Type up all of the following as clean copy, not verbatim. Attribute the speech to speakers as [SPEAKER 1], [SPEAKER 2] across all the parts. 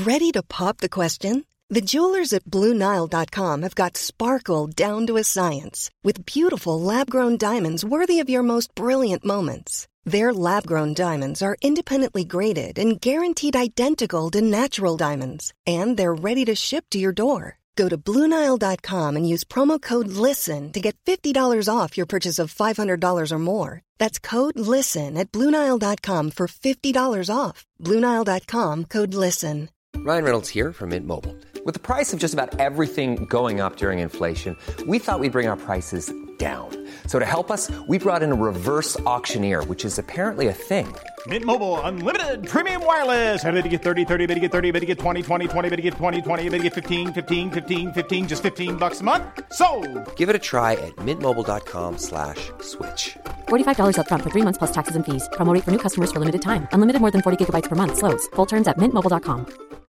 [SPEAKER 1] Ready to pop the question? The jewelers at BlueNile.com have got sparkle down to a science with beautiful lab-grown diamonds worthy of your most brilliant moments. Their lab-grown diamonds are independently graded and guaranteed identical to natural diamonds, and they're ready to ship to your door. Go to BlueNile.com and use promo code LISTEN to get $50 off your purchase of $500 or more. That's code LISTEN at BlueNile.com for $50 off. BlueNile.com, code LISTEN.
[SPEAKER 2] Ryan Reynolds here from Mint Mobile. With the price of just about everything going up during inflation, we thought we'd bring our prices down. So to help us, we brought in a reverse auctioneer, which is apparently a thing.
[SPEAKER 3] Mint Mobile Unlimited Premium Wireless. How to get 30, 30, bit to get 30, bit to get 20, 20, 20, bit to get 20, 20, bit to get 15, 15, 15, 15, just $15 a month? Sold!
[SPEAKER 2] Give it a try at mintmobile.com/switch.
[SPEAKER 4] $45 up front for 3 months plus taxes and fees. Promo rate for new customers for limited time. Unlimited more than 40 gigabytes per month. Slows full terms at mintmobile.com.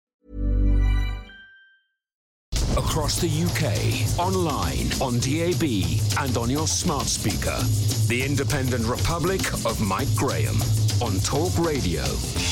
[SPEAKER 5] Across the UK, online, on DAB, and on your smart speaker. The Independent Republic of Mike Graham on Talk Radio.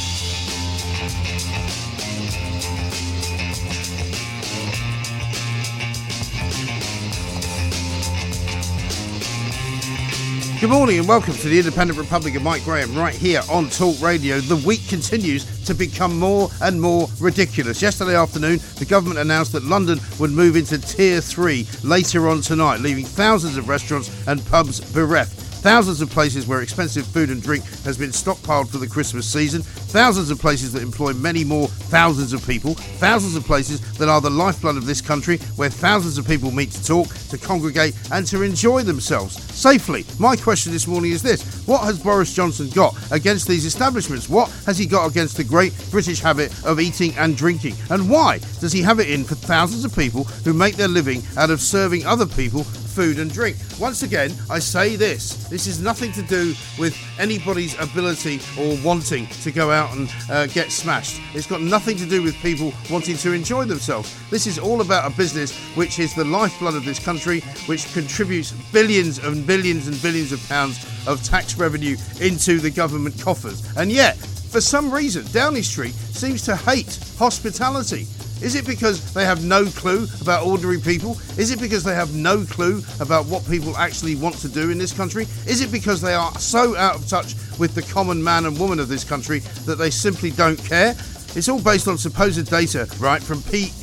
[SPEAKER 6] Good morning and welcome to the Independent Republic of Mike Graham right here on Talk Radio. The week continues to become more and more ridiculous. Yesterday afternoon, the government announced that London would move into Tier 3 later on tonight, leaving thousands of restaurants and pubs bereft. Thousands of places where expensive food and drink has been stockpiled for the Christmas season. Thousands of places that employ many more thousands of people. Thousands of places that are the lifeblood of this country, where thousands of people meet to talk, to congregate and to enjoy themselves safely. My question this morning is this: what has Boris Johnson got against these establishments? What has he got against the great British habit of eating and drinking? And why does he have it in for thousands of people who make their living out of serving other people food and drink? Once again, I say this is nothing to do with anybody's ability or wanting to go out and get smashed. It's got nothing to do with people wanting to enjoy themselves. This is all about a business which is the lifeblood of this country, which contributes billions and billions and billions of pounds of tax revenue into the government coffers. And yet, for some reason, Downing Street seems to hate hospitality. Is it because they have no clue about ordinary people? Is it because they have no clue about what people actually want to do in this country? Is it because they are so out of touch with the common man and woman of this country that they simply don't care? It's all based on supposed data, right, from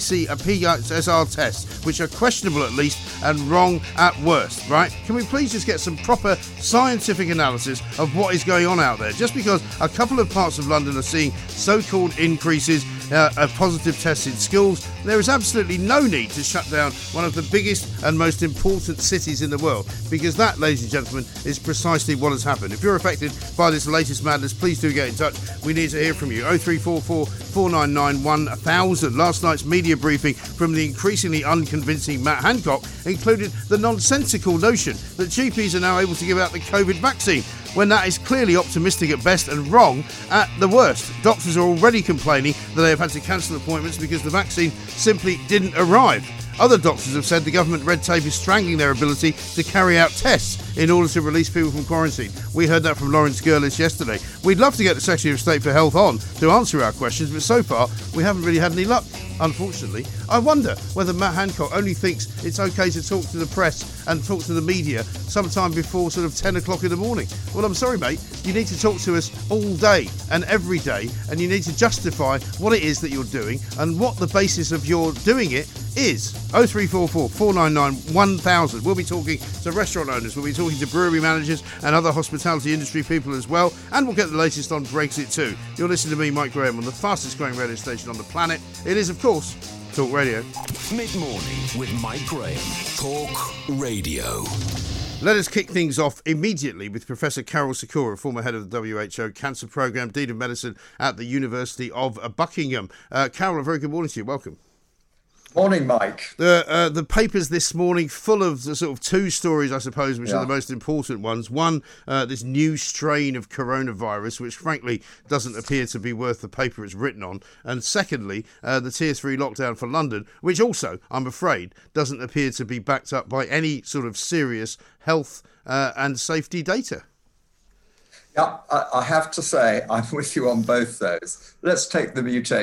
[SPEAKER 6] PSR tests, which are questionable at least and wrong at worst, right? Can we please just get some proper scientific analysis of what is going on out there? Just because a couple of parts of London are seeing so-called increases of positive tests in schools, there is absolutely no need to shut down one of the biggest and most important cities in the world, because that, ladies and gentlemen, is precisely what has happened. If you're affected by this latest madness, please do get in touch. We need to hear from you. 0344 499 1000. Last night's media briefing from the increasingly unconvincing Matt Hancock included the nonsensical notion that GPs are now able to give out the COVID vaccine, when that is clearly optimistic at best and wrong at the worst. Doctors are already complaining that they have had to cancel appointments because the vaccine simply didn't arrive. Other doctors have said the government red tape is strangling their ability to carry out tests in order to release people from quarantine. We heard that from Lawrence Girlis yesterday. We'd love to get the Secretary of State for Health on to answer our questions, but so far we haven't really had any luck, unfortunately. I wonder whether Matt Hancock only thinks it's okay to talk to the press and talk to the media sometime before sort of 10 o'clock in the morning. Well, I'm sorry, mate. You need to talk to us all day and every day, and you need to justify what it is that you're doing and what the basis of your doing it is. 0344 499 1000. We'll be talking to restaurant owners, we'll be talking to brewery managers and other hospitality industry people as well, and we'll get the latest on Brexit too. You're listening to me, Mike Graham, on the fastest growing radio station on the planet. It is, of course, Talk Radio.
[SPEAKER 5] Mid-morning with Mike Graham. Talk Radio.
[SPEAKER 6] Let us kick things off immediately with Professor Karol Sikora, former head of the WHO Cancer Programme, Dean of Medicine at the University of Buckingham. Karol, a very good morning to you. Welcome.
[SPEAKER 7] Morning, Mike.
[SPEAKER 6] The papers this morning full of the sort of two stories, I suppose, which are the most important ones. One, this new strain of coronavirus, which frankly doesn't appear to be worth the paper it's written on. And secondly, the Tier 3 lockdown for London, which also, I'm afraid, doesn't appear to be backed up by any sort of serious health and safety data.
[SPEAKER 7] Yeah, I have to say, I'm with you on both those. Let's take the mutation.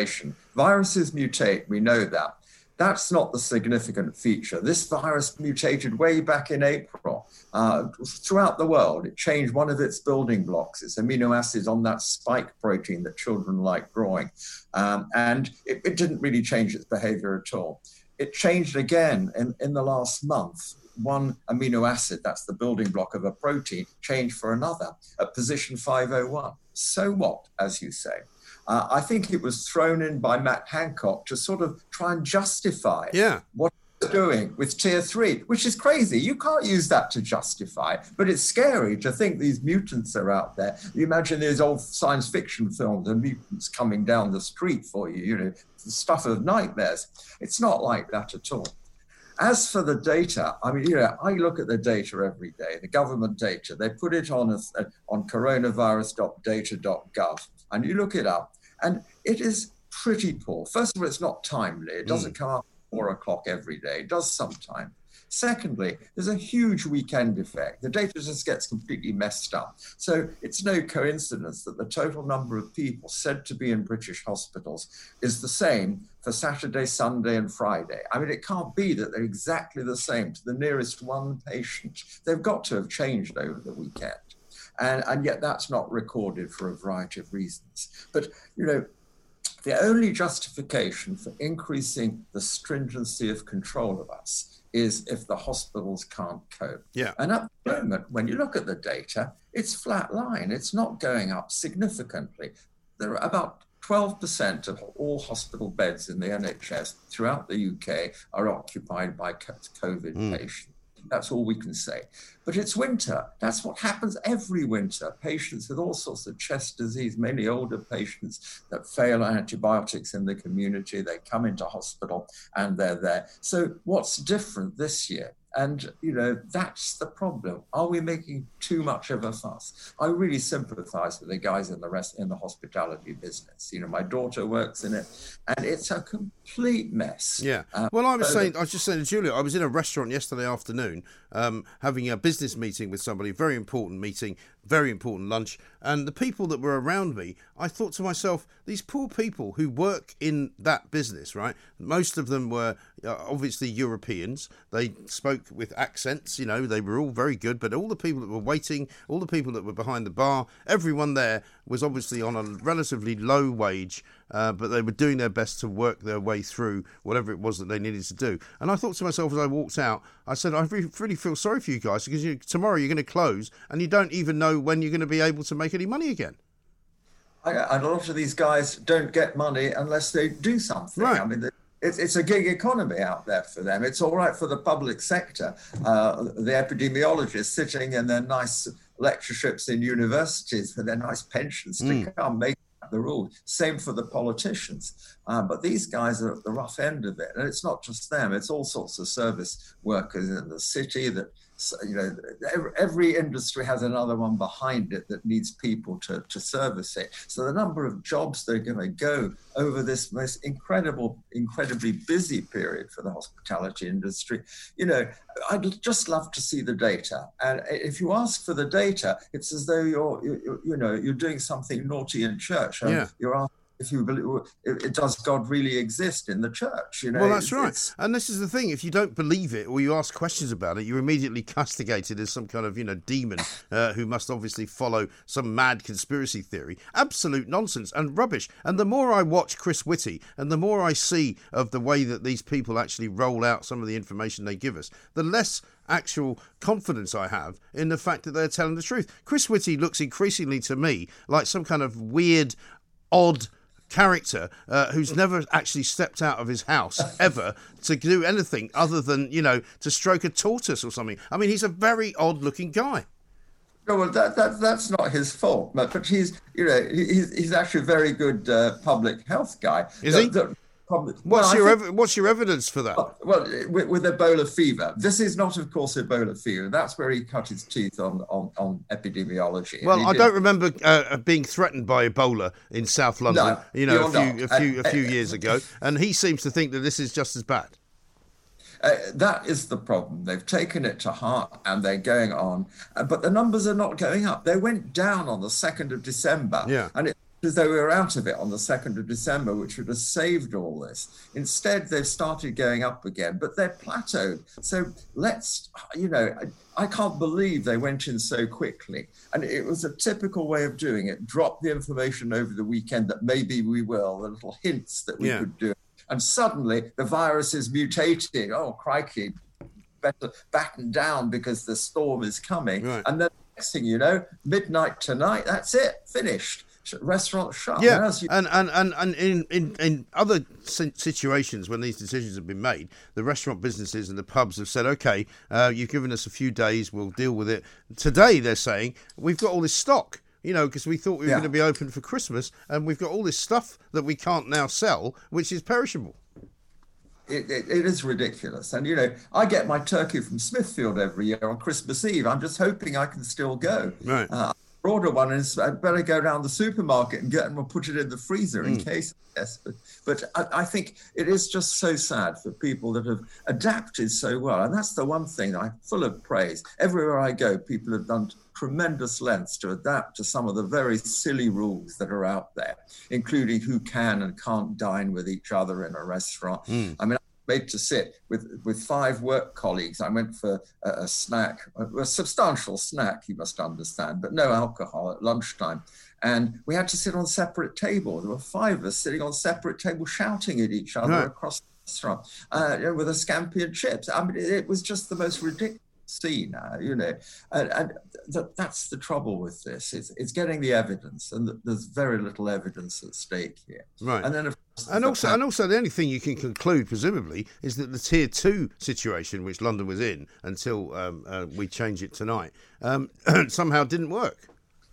[SPEAKER 7] Viruses mutate, we know that. That's not the significant feature. This virus mutated way back in April. Throughout the world, it changed one of its building blocks, its amino acids on that spike protein that children like growing. And it didn't really change its behavior at all. It changed again in the last month. One amino acid, that's the building block of a protein, changed for another at position 501. So what, as you say? I think it was thrown in by Matt Hancock to sort of try and justify what he's doing with tier 3, which is crazy. You can't use that to justify, but it's scary to think these mutants are out there. You imagine these old science fiction films and mutants coming down the street for you, you know, the stuff of nightmares. It's not like that at all. As for the data, I mean, you know, I look at the data every day, the government data. They put it on coronavirus.data.gov, and you look it up, and it is pretty poor. First of all, it's not timely. It doesn't come up at 4 o'clock every day. It does sometimes. Secondly, there's a huge weekend effect. The data just gets completely messed up. So it's no coincidence that the total number of people said to be in British hospitals is the same for Saturday, Sunday, and Friday. I mean, it can't be that they're exactly the same to the nearest one patient. They've got to have changed over the weekend. And yet that's not recorded for a variety of reasons. But, you know, the only justification for increasing the stringency of control of us is if the hospitals can't cope.
[SPEAKER 6] Yeah.
[SPEAKER 7] And at the moment, when you look at the data, it's flat line. It's not going up significantly. There are about 12% of all hospital beds in the NHS throughout the UK are occupied by COVID patients. That's all we can say. But it's winter. That's what happens every winter. Patients with all sorts of chest disease, mainly older patients that fail on antibiotics in the community, they come into hospital and they're there. So what's different this year? And, you know, that's the problem. Are we making too much of a fuss? I really sympathize with the guys in the hospitality business. You know, my daughter works in it, and it's a complete mess.
[SPEAKER 6] Yeah. Well, I was just saying to Julia, I was in a restaurant yesterday afternoon having a business meeting with somebody, very important meeting, very important lunch. And the people that were around me, I thought to myself, these poor people who work in that business, right? Most of them were obviously Europeans. They spoke with accents, you know, they were all very good. But all the people that were waiting, all the people that were behind the bar, everyone there was obviously on a relatively low wage, but they were doing their best to work their way through whatever it was that they needed to do. And I thought to myself as I walked out, I said, I really feel sorry for you guys because tomorrow you're going to close and you don't even know when you're going to be able to make any money again.
[SPEAKER 7] And a lot of these guys don't get money unless they do something.
[SPEAKER 6] Right.
[SPEAKER 7] I mean, it's a gig economy out there for them. It's all right for the public sector. The epidemiologists sitting in their nice lectureships in universities with their nice pensions to come make the rules. Same for the politicians. But these guys are at the rough end of it. And it's not just them. It's all sorts of service workers in the city that, you know, every industry has another one behind it that needs people to service it. So the number of jobs that are going to go over this most incredibly busy period for the hospitality industry, you know, I'd just love to see the data. And if you ask for the data, it's as though you're doing something naughty in church. You're asking if you believe, does God really exist in the church? You know,
[SPEAKER 6] well, that's right. And this is the thing: if you don't believe it or you ask questions about it, you're immediately castigated as some kind of, you know, demon who must obviously follow some mad conspiracy theory. Absolute nonsense and rubbish. And the more I watch Chris Whitty, and the more I see of the way that these people actually roll out some of the information they give us, the less actual confidence I have in the fact that they're telling the truth. Chris Whitty looks increasingly to me like some kind of weird, odd character who's never actually stepped out of his house ever to do anything other than, you know, to stroke a tortoise or something. I mean, he's a very odd looking guy.
[SPEAKER 7] No, well, that's not his fault, but he's actually a very good public health guy.
[SPEAKER 6] Is he? What's your evidence for that?
[SPEAKER 7] Well, with Ebola fever. This is not, of course, Ebola fever. That's where he cut his teeth on epidemiology.
[SPEAKER 6] Well, I don't remember being threatened by Ebola in South London, a few years ago, and he seems to think that this is just as bad.
[SPEAKER 7] That is the problem. They've taken it to heart and they're going on, but the numbers are not going up. They went down on the 2nd of December, and it's as though we were out of it on the 2nd of December, which would have saved all this. Instead, they've started going up again, but they're plateaued. So I can't believe they went in so quickly. And it was a typical way of doing it. Drop the information over the weekend that maybe we will, the little hints that we could do. And suddenly the virus is mutating. Oh, crikey, better batten down because the storm is coming. Right. And then the next thing you know, midnight tonight, that's it, finished. Restaurants shut.
[SPEAKER 6] Yeah, and in other situations when these decisions have been made, the restaurant businesses and the pubs have said, okay, you've given us a few days, we'll deal with it. Today they're saying, we've got all this stock, because we thought we were going to be open for Christmas, and we've got all this stuff that we can't now sell, which is perishable.
[SPEAKER 7] It is ridiculous. And, I get my turkey from Smithfield every year on Christmas Eve. I'm just hoping I can still go.
[SPEAKER 6] Right.
[SPEAKER 7] Order one, and I'd better go down the supermarket and get them and put it in the freezer in case. Yes, but I think it is just so sad for people that have adapted so well, and that's the one thing I'm full of praise. Everywhere I go, people have done tremendous lengths to adapt to some of the very silly rules that are out there, including who can and can't dine with each other in a restaurant. I mean, made to sit with 5 work colleagues. I went for a snack, a substantial snack, you must understand, but no alcohol at lunchtime. And we had to sit on separate tables. There were 5 of us sitting on separate tables shouting at each other across the restaurant with a scampi and chips. I mean, it was just the most ridiculous scene, and that's the trouble with this. It's getting the evidence, and there's very little evidence at stake here.
[SPEAKER 6] Right.
[SPEAKER 7] And then, of course,
[SPEAKER 6] and also the only thing you can conclude, presumably, is that the Tier 2 situation, which London was in until we change it tonight, somehow didn't work.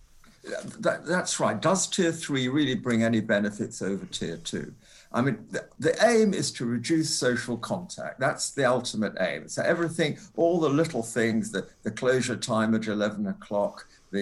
[SPEAKER 7] That's right. Does Tier 3 really bring any benefits over Tier 2? I mean, the aim is to reduce social contact. That's the ultimate aim. So everything, all the little things, the closure time at 11 o'clock,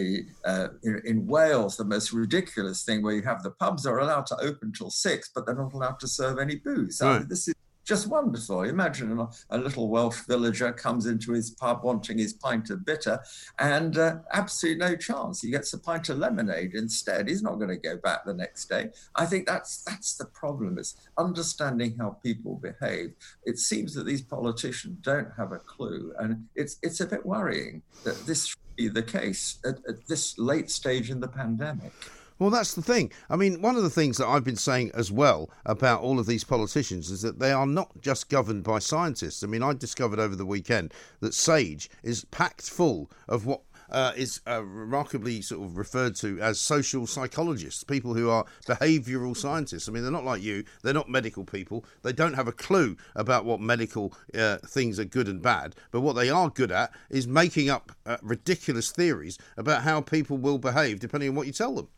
[SPEAKER 7] in Wales, the most ridiculous thing where you have the pubs are allowed to open till 6, but they're not allowed to serve any booze. Right. I mean, this is just wonderful. Imagine a little Welsh villager comes into his pub wanting his pint of bitter, and absolutely no chance. He gets a pint of lemonade instead. He's not going to go back the next day. I think that's the problem, is understanding how people behave. It seems that these politicians don't have a clue, and it's a bit worrying that this should be the case at this late stage in the pandemic.
[SPEAKER 6] Well, that's the thing. I mean, one of the things that I've been saying as well about all of these politicians is that they are not just governed by scientists. I mean, I discovered over the weekend that Sage is packed full of what is remarkably sort of referred to as social psychologists, people who are behavioural scientists. I mean, they're not like you. They're not medical people. They don't have a clue about what medical things are good and bad. But what they are good at is making up ridiculous theories about how people will behave depending on what you tell them.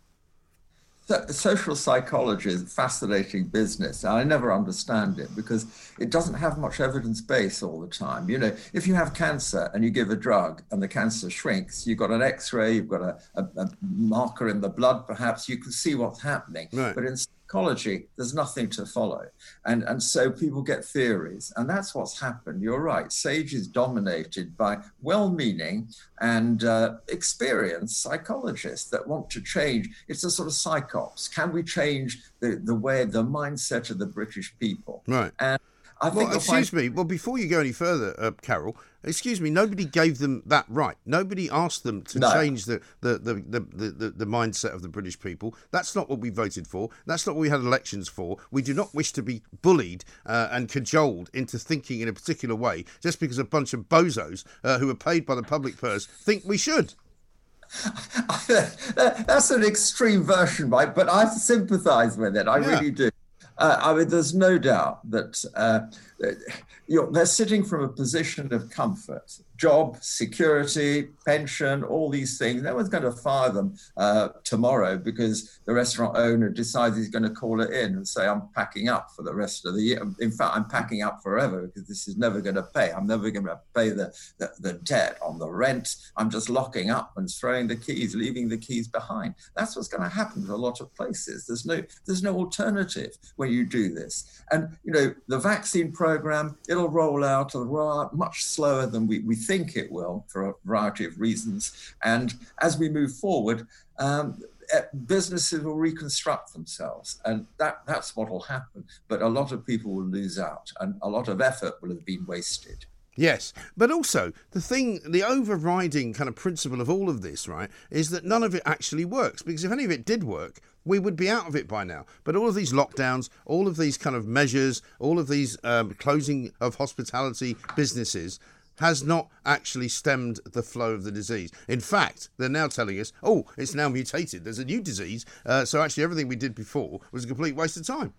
[SPEAKER 7] Social psychology is a fascinating business. I never understand it because it doesn't have much evidence base all the time. If you have cancer and you give a drug and the cancer shrinks, you've got an X-ray, you've got a marker in the blood, perhaps, you can see what's happening. Right. But in psychology, there's nothing to follow. And so people get theories. And that's what's happened. You're right. Sage is dominated by well-meaning and experienced psychologists that want to change. It's a sort of psychops. Can we change the mindset of the British people?
[SPEAKER 6] Right.
[SPEAKER 7] And I think
[SPEAKER 6] Well, before you go any further, Carol, nobody gave them that right. Nobody asked them to change the mindset of the British people. That's not what we voted for. That's not what we had elections for. We do not wish to be bullied and cajoled into thinking in a particular way just because a bunch of bozos who are paid by the public purse think we should.
[SPEAKER 7] That's an extreme version, Mike, but I sympathise with it. I really do. I mean, there's no doubt that they're sitting from a position of comfort. Job, security, pension, all these things. No one's going to fire them tomorrow because the restaurant owner decides he's going to call it in and say, I'm packing up for the rest of the year. In fact, I'm packing up forever because this is never going to pay. I'm never going to pay the debt on the rent. I'm just locking up and throwing the keys, leaving the keys behind. That's what's going to happen to a lot of places. There's no alternative when you do this. And, the vaccine program, it'll roll out much slower than we think it will for a variety of reasons. And as we move forward, businesses will reconstruct themselves, and that's what will happen. But a lot of people will lose out, and a lot of effort will have been wasted.
[SPEAKER 6] Yes, but also the overriding kind of principle of all of this, right, is that none of it actually works, because if any of it did work, we would be out of it by now. But all of these lockdowns, all of these kind of measures, all of these closing of hospitality businesses has not actually stemmed the flow of the disease. In fact, they're now telling us, oh, it's now mutated. There's a new disease. So actually everything we did before was a complete waste of time.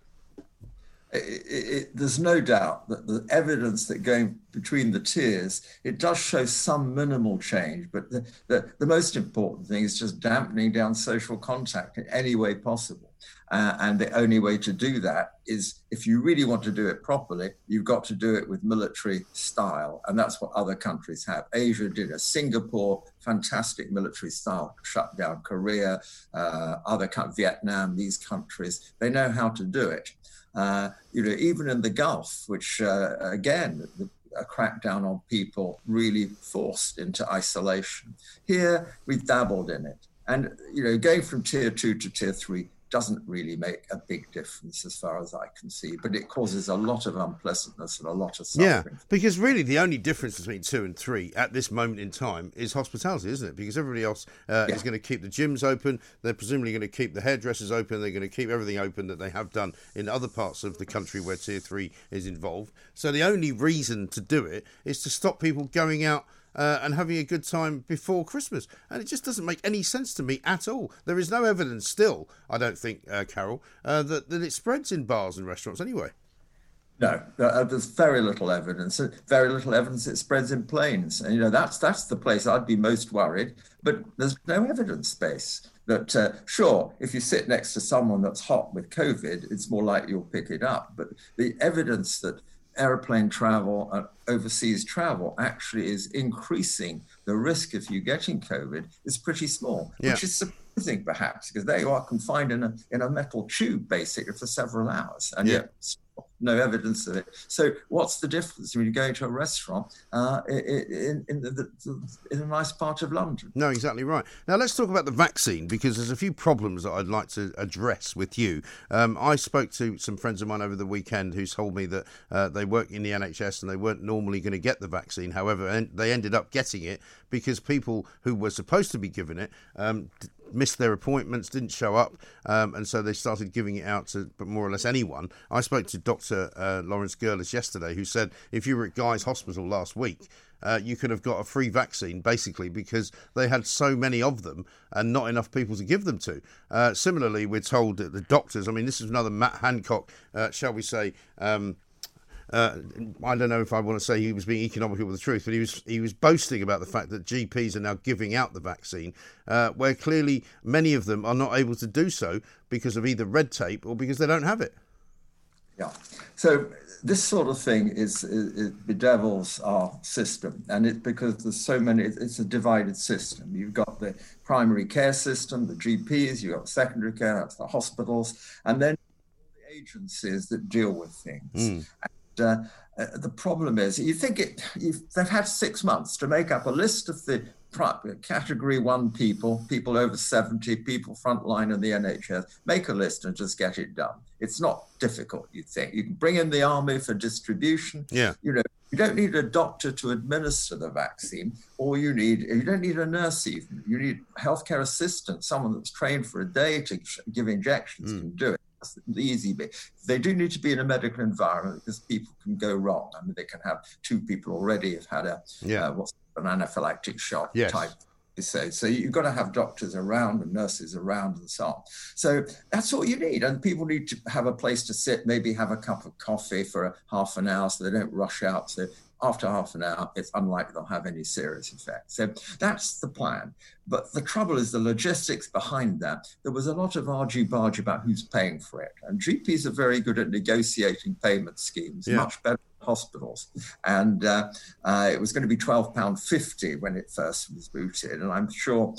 [SPEAKER 7] There's no doubt that the evidence that going between the tiers, it does show some minimal change, but the most important thing is just dampening down social contact in any way possible. And the only way to do that is, if you really want to do it properly, you've got to do it with military style. And that's what other countries have. Asia did it. Singapore, fantastic military style shutdown. Korea, Vietnam, these countries, they know how to do it. Even in the Gulf, which again, a crackdown on people really forced into isolation. Here, we've dabbled in it. And, going from tier 2 to tier 3 doesn't really make a big difference as far as I can see, but it causes a lot of unpleasantness and a lot of suffering.
[SPEAKER 6] Yeah, because really the only difference between 2 and 3 at this moment in time is hospitality, isn't it? Because everybody else is going to keep the gyms open, they're presumably going to keep the hairdressers open, they're going to keep everything open that they have done in other parts of the country where tier 3 is involved. So the only reason to do it is to stop people going out and having a good time before Christmas. And it just doesn't make any sense to me at all. There is no evidence still, I don't think, Carol, that it spreads in bars and restaurants anyway.
[SPEAKER 7] No, there's very little evidence. Very little evidence it spreads in planes. And, that's the place I'd be most worried. But there's no evidence base that, sure, if you sit next to someone that's hot with COVID, it's more likely you'll pick it up. But the evidence that airplane travel and overseas travel actually is increasing the risk of you getting COVID is pretty small, which is surprising perhaps, because there you are confined in a metal tube basically for several hours, and yet no evidence of it. So what's the difference when you go to a restaurant in a nice part of London?
[SPEAKER 6] No, exactly right. Now let's talk about the vaccine, because there's a few problems that I'd like to address with you. I spoke to some friends of mine over the weekend who told me that they work in the NHS and they weren't normally going to get the vaccine. However, they ended up getting it because people who were supposed to be given it missed their appointments, didn't show up, and so they started giving it out to more or less anyone. I spoke to Dr. Lawrence Gurlis yesterday, who said if you were at Guy's Hospital last week, you could have got a free vaccine, basically, because they had so many of them and not enough people to give them to. Similarly, we're told that the doctors, this is another Matt Hancock, shall we say, I don't know if I want to say he was being economical with the truth, but he was boasting about the fact that GPs are now giving out the vaccine, where clearly many of them are not able to do so because of either red tape or because they don't have it.
[SPEAKER 7] Yeah. So this sort of thing it bedevils our system, and it's because there's so many. It's a divided system. You've got the primary care system, the GPs. You've got secondary care, that's the hospitals, and then the agencies that deal with things. The problem is, they've had 6 months to make up a list of the category 1 people over 70, people frontline in the NHS, make a list and just get it done. It's not difficult, you'd think. You can bring in the army for distribution. Yeah. You don't need a doctor to administer the vaccine, or you don't need a nurse even. You need a healthcare assistant, someone that's trained for a day to give injections can do it. That's the easy bit. They do need to be in a medical environment because people can go wrong. They can have 2 people already have had an anaphylactic shock type. So you've got to have doctors around and nurses around and so on. So that's all you need. And people need to have a place to sit, maybe have a cup of coffee for half an hour so they don't rush out. So after half an hour, it's unlikely they'll have any serious effect. So that's the plan. But the trouble is the logistics behind that. There was a lot of argy-bargy about who's paying for it. And GPs are very good at negotiating payment schemes, much better than hospitals. And it was going to be £12.50 when it first was mooted. And I'm sure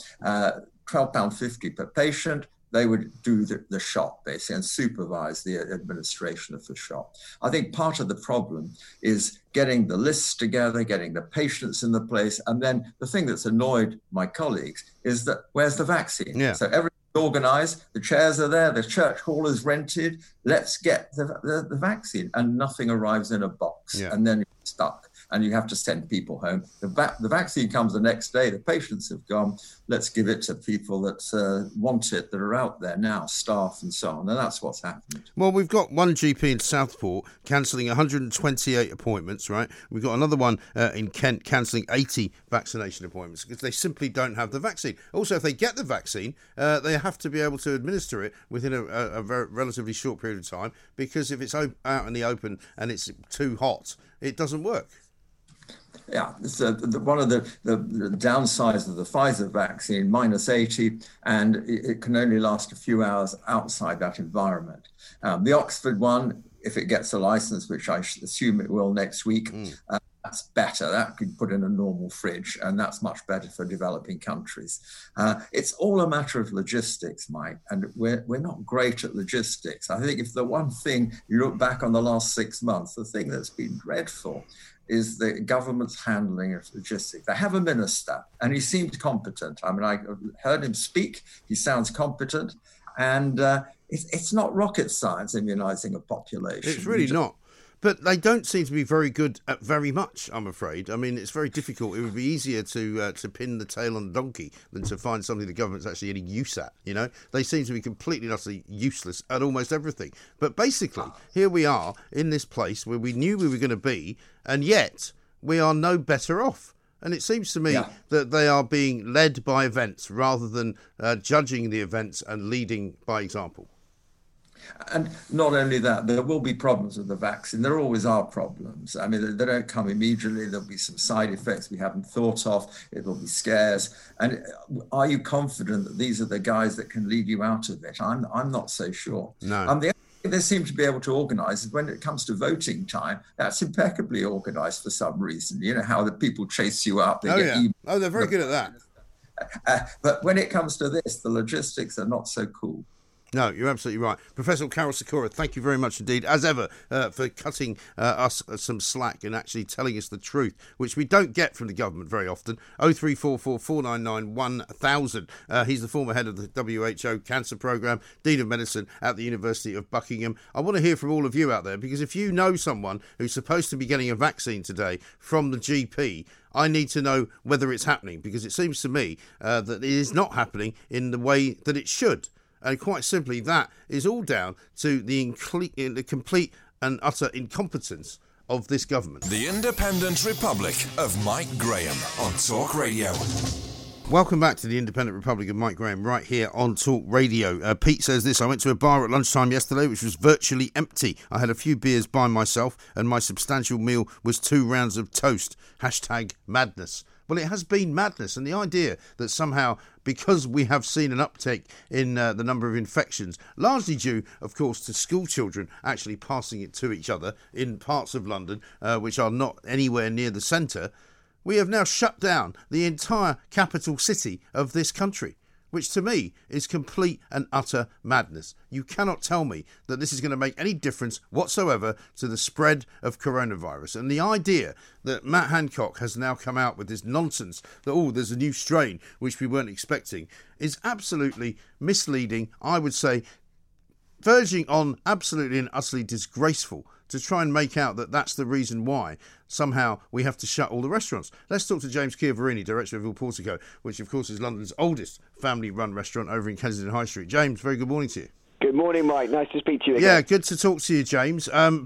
[SPEAKER 7] £12.50 per patient. They would do the shot, basically, and supervise the administration of the shot. I think part of the problem is getting the lists together, getting the patients in the place. And then the thing that's annoyed my colleagues is that where's the vaccine? Yeah. So everything's Organised, the chairs are there, the church hall is rented. Let's get the vaccine, and nothing arrives in a box, and then you're stuck, and you have to send people home. The vaccine comes the next day. The patients have gone. Let's give it to people that want it, that are out there now, staff and so on, and that's what's happened.
[SPEAKER 6] Well, we've got one GP in Southport cancelling 128 appointments, right? We've got another one in Kent cancelling 80 vaccination appointments because they simply don't have the vaccine. Also, if they get the vaccine, they have to be able to administer it within a very relatively short period of time, because if it's out in the open and it's too hot, it doesn't work.
[SPEAKER 7] Yeah, so one of the downsides of the Pfizer vaccine, -80, and it can only last a few hours outside that environment. The Oxford one, if it gets a license, which I assume it will next week, that's better. That could put in a normal fridge, and that's much better for developing countries. It's all a matter of logistics, Mike, and we're not great at logistics. I think if the one thing you look back on the last 6 months, the thing that's been dreadful is the government's handling of logistics. They have a minister, and he seems competent. I mean, I heard him speak. He sounds competent, and it's not rocket science immunising a population.
[SPEAKER 6] It's really not. But they don't seem to be very good at very much, I'm afraid. I mean, it's very difficult. It would be easier to pin the tail on a donkey than to find something the government's actually any use at, you know? They seem to be completely and utterly useless at almost everything. But basically, here we are in this place where we knew we were going to be, and yet we are no better off. And it seems to me that they are being led by events rather than judging the events and leading by example.
[SPEAKER 7] And not only that, there will be problems with the vaccine. There always are problems. I mean, they don't come immediately. There'll be some side effects we haven't thought of. It'll be scares. And are you confident that these are the guys that can lead you out of it? I'm not so sure.
[SPEAKER 6] No.
[SPEAKER 7] The only thing they seem to be able to organise is when it comes to voting time. That's impeccably organised for some reason. You know how the people chase you up.
[SPEAKER 6] They're very good at that.
[SPEAKER 7] But when it comes to this, the logistics are not so cool.
[SPEAKER 6] No, you're absolutely right. Professor Carol Sikora, thank you very much indeed, as ever, for cutting us some slack and actually telling us the truth, which we don't get from the government very often. 0344 499 1000. He's the former head of the WHO Cancer Programme, Dean of Medicine at the University of Buckingham. I want to hear from all of you out there, because if you know someone who's supposed to be getting a vaccine today from the GP, I need to know whether it's happening, because it seems to me that it is not happening in the way that it should. And quite simply, that is all down to the complete and utter incompetence of this government.
[SPEAKER 5] The Independent Republic of Mike Graham on Talk Radio.
[SPEAKER 6] Welcome back to the Independent Republic of Mike Graham, right here on Talk Radio. Pete says this: I went to a bar at lunchtime yesterday which was virtually empty. I had a few beers by myself and my substantial meal was 2 rounds of toast. #madness. Well, it has been madness, and the idea that somehow, because we have seen an uptick in the number of infections, largely due, of course, to school children actually passing it to each other in parts of London which are not anywhere near the centre, we have now shut down the entire capital city of this country, which to me is complete and utter madness. You cannot tell me that this is going to make any difference whatsoever to the spread of coronavirus. And the idea that Matt Hancock has now come out with this nonsense that, there's a new strain which we weren't expecting, is absolutely misleading, I would say, verging on absolutely and utterly disgraceful, to try and make out that that's the reason why somehow we have to shut all the restaurants. Let's talk to James Chiavarini, director of Il Portico, which of course is London's oldest family-run restaurant over in Kensington High Street. James, very good morning to you.
[SPEAKER 8] Good morning, Mike. Nice to speak to you again.
[SPEAKER 6] Yeah, good to talk to you, James.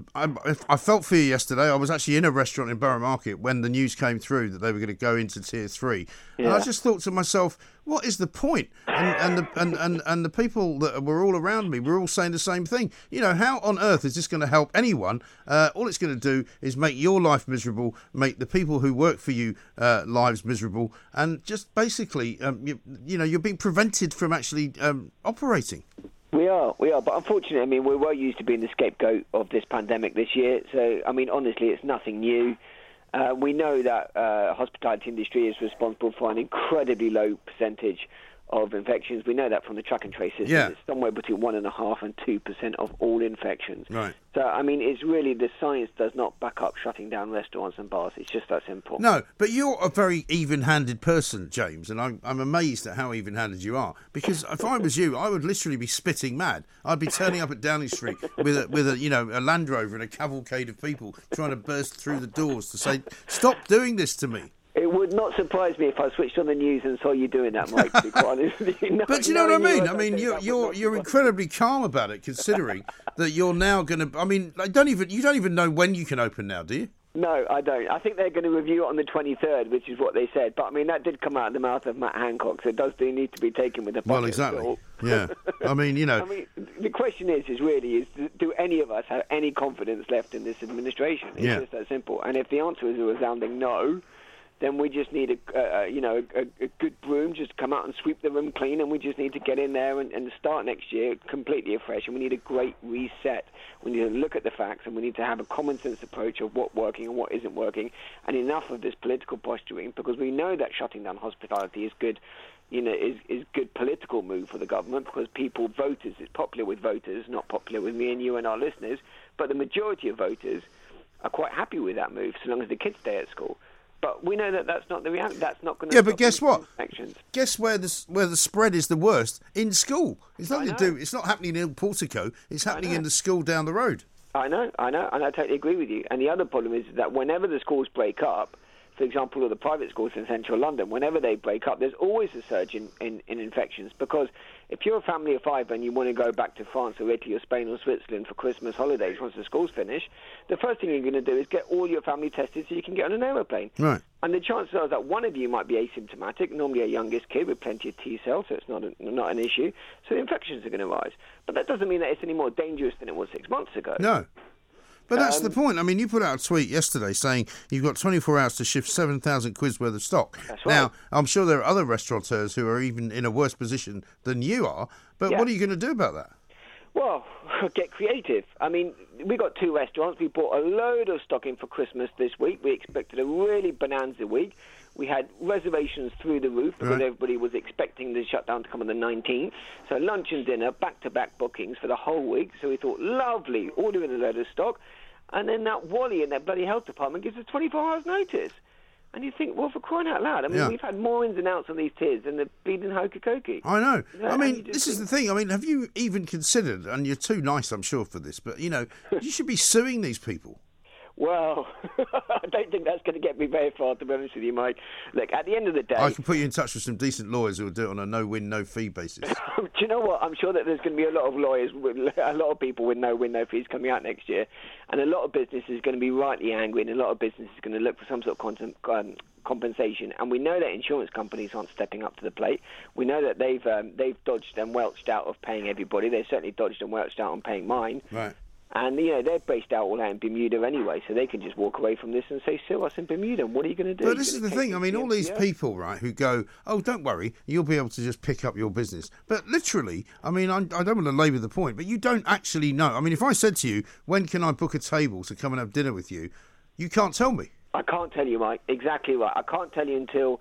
[SPEAKER 6] I felt for you yesterday. I was actually in a restaurant in Borough Market when the news came through that they were going to go into Tier 3. Yeah. And I just thought to myself, what is the point? And the people that were all around me were all saying the same thing. You know, how on earth is this going to help anyone? All it's going to do is make your life miserable, make the people who work for you lives miserable, and just basically, you're being prevented from actually operating.
[SPEAKER 8] We are. But unfortunately, I mean, we're well used to being the scapegoat of this pandemic this year. So, I mean, honestly, it's nothing new. We know that hospitality industry is responsible for an incredibly low percentage of infections. We know that from the track and trace system.
[SPEAKER 6] Yeah.
[SPEAKER 8] It's somewhere between 1.5% and 2% of all infections.
[SPEAKER 6] Right.
[SPEAKER 8] So, I mean, it's really, the science does not back up shutting down restaurants and bars. It's just that simple.
[SPEAKER 6] No, but you're a very even-handed person, James, and I'm amazed at how even-handed you are. Because if I was you, I would literally be spitting mad. I'd be turning up at Downing Street with a Land Rover and a cavalcade of people trying to burst through the doors to say, "Stop doing this to me."
[SPEAKER 8] It would not surprise me if I switched on the news and saw you doing that, Mike, to be quite honest with you.
[SPEAKER 6] But you know what I mean? I mean, you're incredibly calm about it, considering that you're now going to. I mean, you don't even know when you can open now, do you?
[SPEAKER 8] No, I don't. I think they're going to review it on the 23rd, which is what they said. But I mean, that did come out of the mouth of Matt Hancock, so it does need to be taken with a
[SPEAKER 6] Well, exactly. Yeah. I mean,
[SPEAKER 8] I mean, the question is do any of us have any confidence left in this administration? It's just that simple. And if the answer is a resounding no, then we just need a good broom, just come out and sweep the room clean, and we just need to get in there and start next year completely afresh. And we need a great reset. We need to look at the facts, and we need to have a common sense approach of what's working and what isn't working, and enough of this political posturing, because we know that shutting down hospitality is good. Is good political move for the government, because voters, it's popular with voters, not popular with me and you and our listeners, but the majority of voters are quite happy with that move, so long as the kids stay at school. But we know that that's not the reality. That's not going to.
[SPEAKER 6] Yeah, but guess what?
[SPEAKER 8] Infections.
[SPEAKER 6] Guess where the spread is the worst? In school. It's nothing to do. It's not happening in Portico. It's happening in the school down the road.
[SPEAKER 8] I know, and I totally agree with you. And the other problem is that whenever the schools break up, for example, all the private schools in central London, whenever they break up, there's always a surge in infections. Because if you're a family of 5 and you want to go back to France or Italy or Spain or Switzerland for Christmas holidays once the schools finish, the first thing you're going to do is get all your family tested so you can get on an aeroplane.
[SPEAKER 6] Right.
[SPEAKER 8] And the chances are that one of you might be asymptomatic, normally a youngest kid with plenty of T cells, so it's not an issue. So the infections are going to rise. But that doesn't mean that it's any more dangerous than it was 6 months ago.
[SPEAKER 6] No. But that's the point. I mean, you put out a tweet yesterday saying you've got 24 hours to shift 7,000 quid's worth of stock.
[SPEAKER 8] That's right.
[SPEAKER 6] Now, I'm sure there are other restaurateurs who are even in a worse position than you are, but what are you going to do about that?
[SPEAKER 8] Well, get creative. I mean, we got 2 restaurants. We bought a load of stock in for Christmas this week. We expected a really bonanza week. We had reservations through the roof because everybody was expecting the shutdown to come on the 19th. So lunch and dinner, back-to-back bookings for the whole week. So we thought, lovely, ordering a load of stock. And then that Wally in that bloody health department gives us 24 hours notice. And you think, well, for crying out loud, I mean, we've had more ins and outs on these tiers than the bleeding hokey-cokey.
[SPEAKER 6] I know. I mean, this is the thing. I mean, have you even considered, and you're too nice, I'm sure, for this, but, you should be suing these people.
[SPEAKER 8] Well, I don't think that's going to get me very far, to be honest with you, Mike. Look, at the end of the day...
[SPEAKER 6] I can put you in touch with some decent lawyers who will do it on a no-win, no-fee basis.
[SPEAKER 8] Do you know what? I'm sure that there's going to be a lot of lawyers, a lot of people with no-win, no-fees coming out next year, and a lot of businesses are going to be rightly angry, and a lot of businesses are going to look for some sort of compensation. And we know that insurance companies aren't stepping up to the plate. We know that they've dodged and welched out of paying everybody. They've certainly dodged and welched out on paying mine.
[SPEAKER 6] Right.
[SPEAKER 8] And, they're based all out in Bermuda anyway, so they can just walk away from this and say, sue us in Bermuda. What are you going to do?
[SPEAKER 6] But this is the thing. I mean, all these people, right, who go, oh, don't worry, you'll be able to just pick up your business. But literally, I mean, I don't want to labour the point, but you don't actually know. I mean, if I said to you, when can I book a table to come and have dinner with you, you can't tell me.
[SPEAKER 8] I can't tell you, Mike. Exactly right. I can't tell you until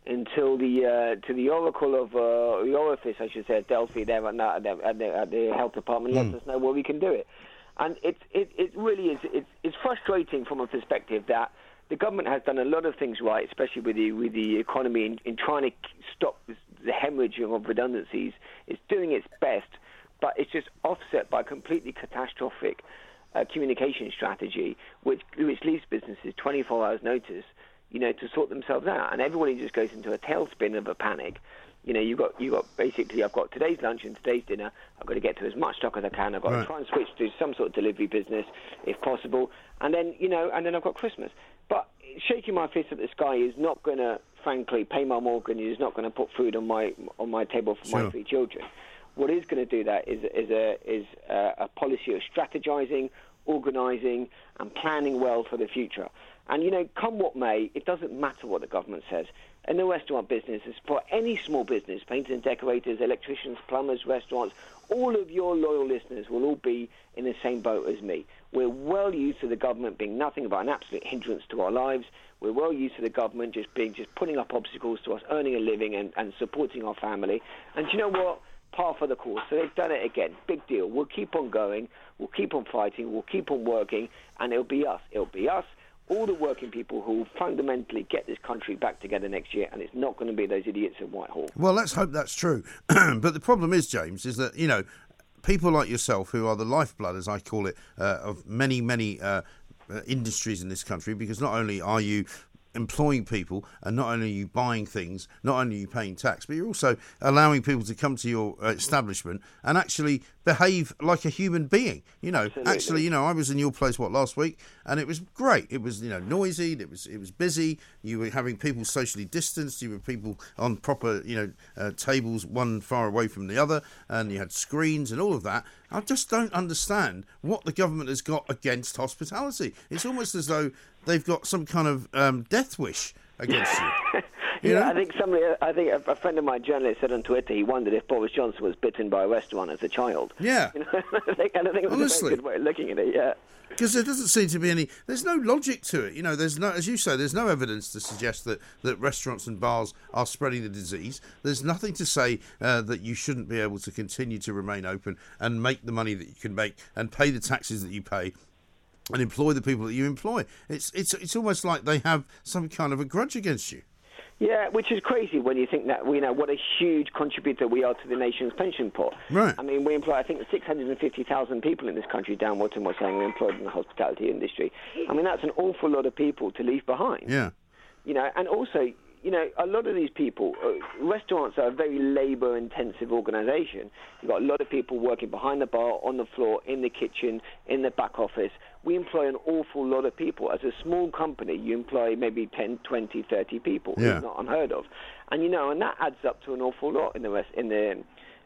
[SPEAKER 8] the oracle of the orifice, I should say, at Delphi there at the health department lets us know where we can do it. And it really is. It's frustrating from a perspective that the government has done a lot of things right, especially with the economy in trying to stop the hemorrhaging of redundancies. It's doing its best, but it's just offset by a completely catastrophic communication strategy, which leaves businesses 24 hours notice, to sort themselves out, and everybody just goes into a tailspin of a panic. You've got basically, I've got today's lunch and today's dinner. I've got to get to as much stock as I can. I've got to try and switch to some sort of delivery business if possible. And then, and then I've got Christmas. But shaking my fist at the sky is not going to, frankly, pay my mortgage. Is not going to put food on my table for my 3 children. What is going to do that is a policy of strategizing, organising, and planning well for the future. And, come what may, it doesn't matter what the government says. In the restaurant business, for any small business, painters and decorators, electricians, plumbers, restaurants, all of your loyal listeners will all be in the same boat as me. We're well used to the government being nothing but an absolute hindrance to our lives. We're well used to the government just putting up obstacles to us earning a living and supporting our family. And do you know what? Par for the course. So they've done it again. Big deal. We'll keep on going. We'll keep on fighting. We'll keep on working. And it'll be us. It'll be us, all the working people who will fundamentally get this country back together next year. And it's not going to be those idiots in Whitehall.
[SPEAKER 6] Well, let's hope that's true. But the problem is, James, is that, you know, people like yourself, who are the lifeblood, as I call it, of many, many industries in this country, because not only are you employing people and not only are you buying things, not only are you paying tax, but you're also allowing people to come to your establishment and actually behave like a human being. You know,
[SPEAKER 8] Absolutely.
[SPEAKER 6] Actually, you know, I was in your place, last week, and it was great. It was, you know, noisy, it was busy, you were having people socially distanced, you were people on proper, you know, tables, one far away from the other, and you had screens and all of that. I just don't understand what the government has got against hospitality. It's almost as though they've got some kind of death wish against you. You know?
[SPEAKER 8] I think a friend of mine, a journalist, said on Twitter he wondered if Boris Johnson was bitten by a restaurant as a child.
[SPEAKER 6] Yeah.
[SPEAKER 8] You know? I think it was a very good way of looking at it, yeah.
[SPEAKER 6] Because there doesn't seem to be there's no logic to it. You know, there's no, as you say, there's no evidence to suggest that restaurants and bars are spreading the disease. There's nothing to say that you shouldn't be able to continue to remain open and make the money that you can make and pay the taxes that you pay and employ the people that you employ. It's almost like they have some kind of a grudge against you.
[SPEAKER 8] Yeah, which is crazy when you think that we know what a huge contributor we are to the nation's pension pot.
[SPEAKER 6] Right.
[SPEAKER 8] I mean, we employ, I think, 650,000 people in this country. Dan Watson was saying we're employed in the hospitality industry. I mean, that's an awful lot of people to leave behind.
[SPEAKER 6] Yeah.
[SPEAKER 8] You know, and also, you know, a lot of these people, restaurants are a very labour-intensive organisation. You've got a lot of people working behind the bar, on the floor, in the kitchen, in the back office. We employ an awful lot of people. As a small company, you employ maybe 10, 20, 30 people.
[SPEAKER 6] Yeah.
[SPEAKER 8] It's not unheard of. And, you know, and that adds up to an awful lot in the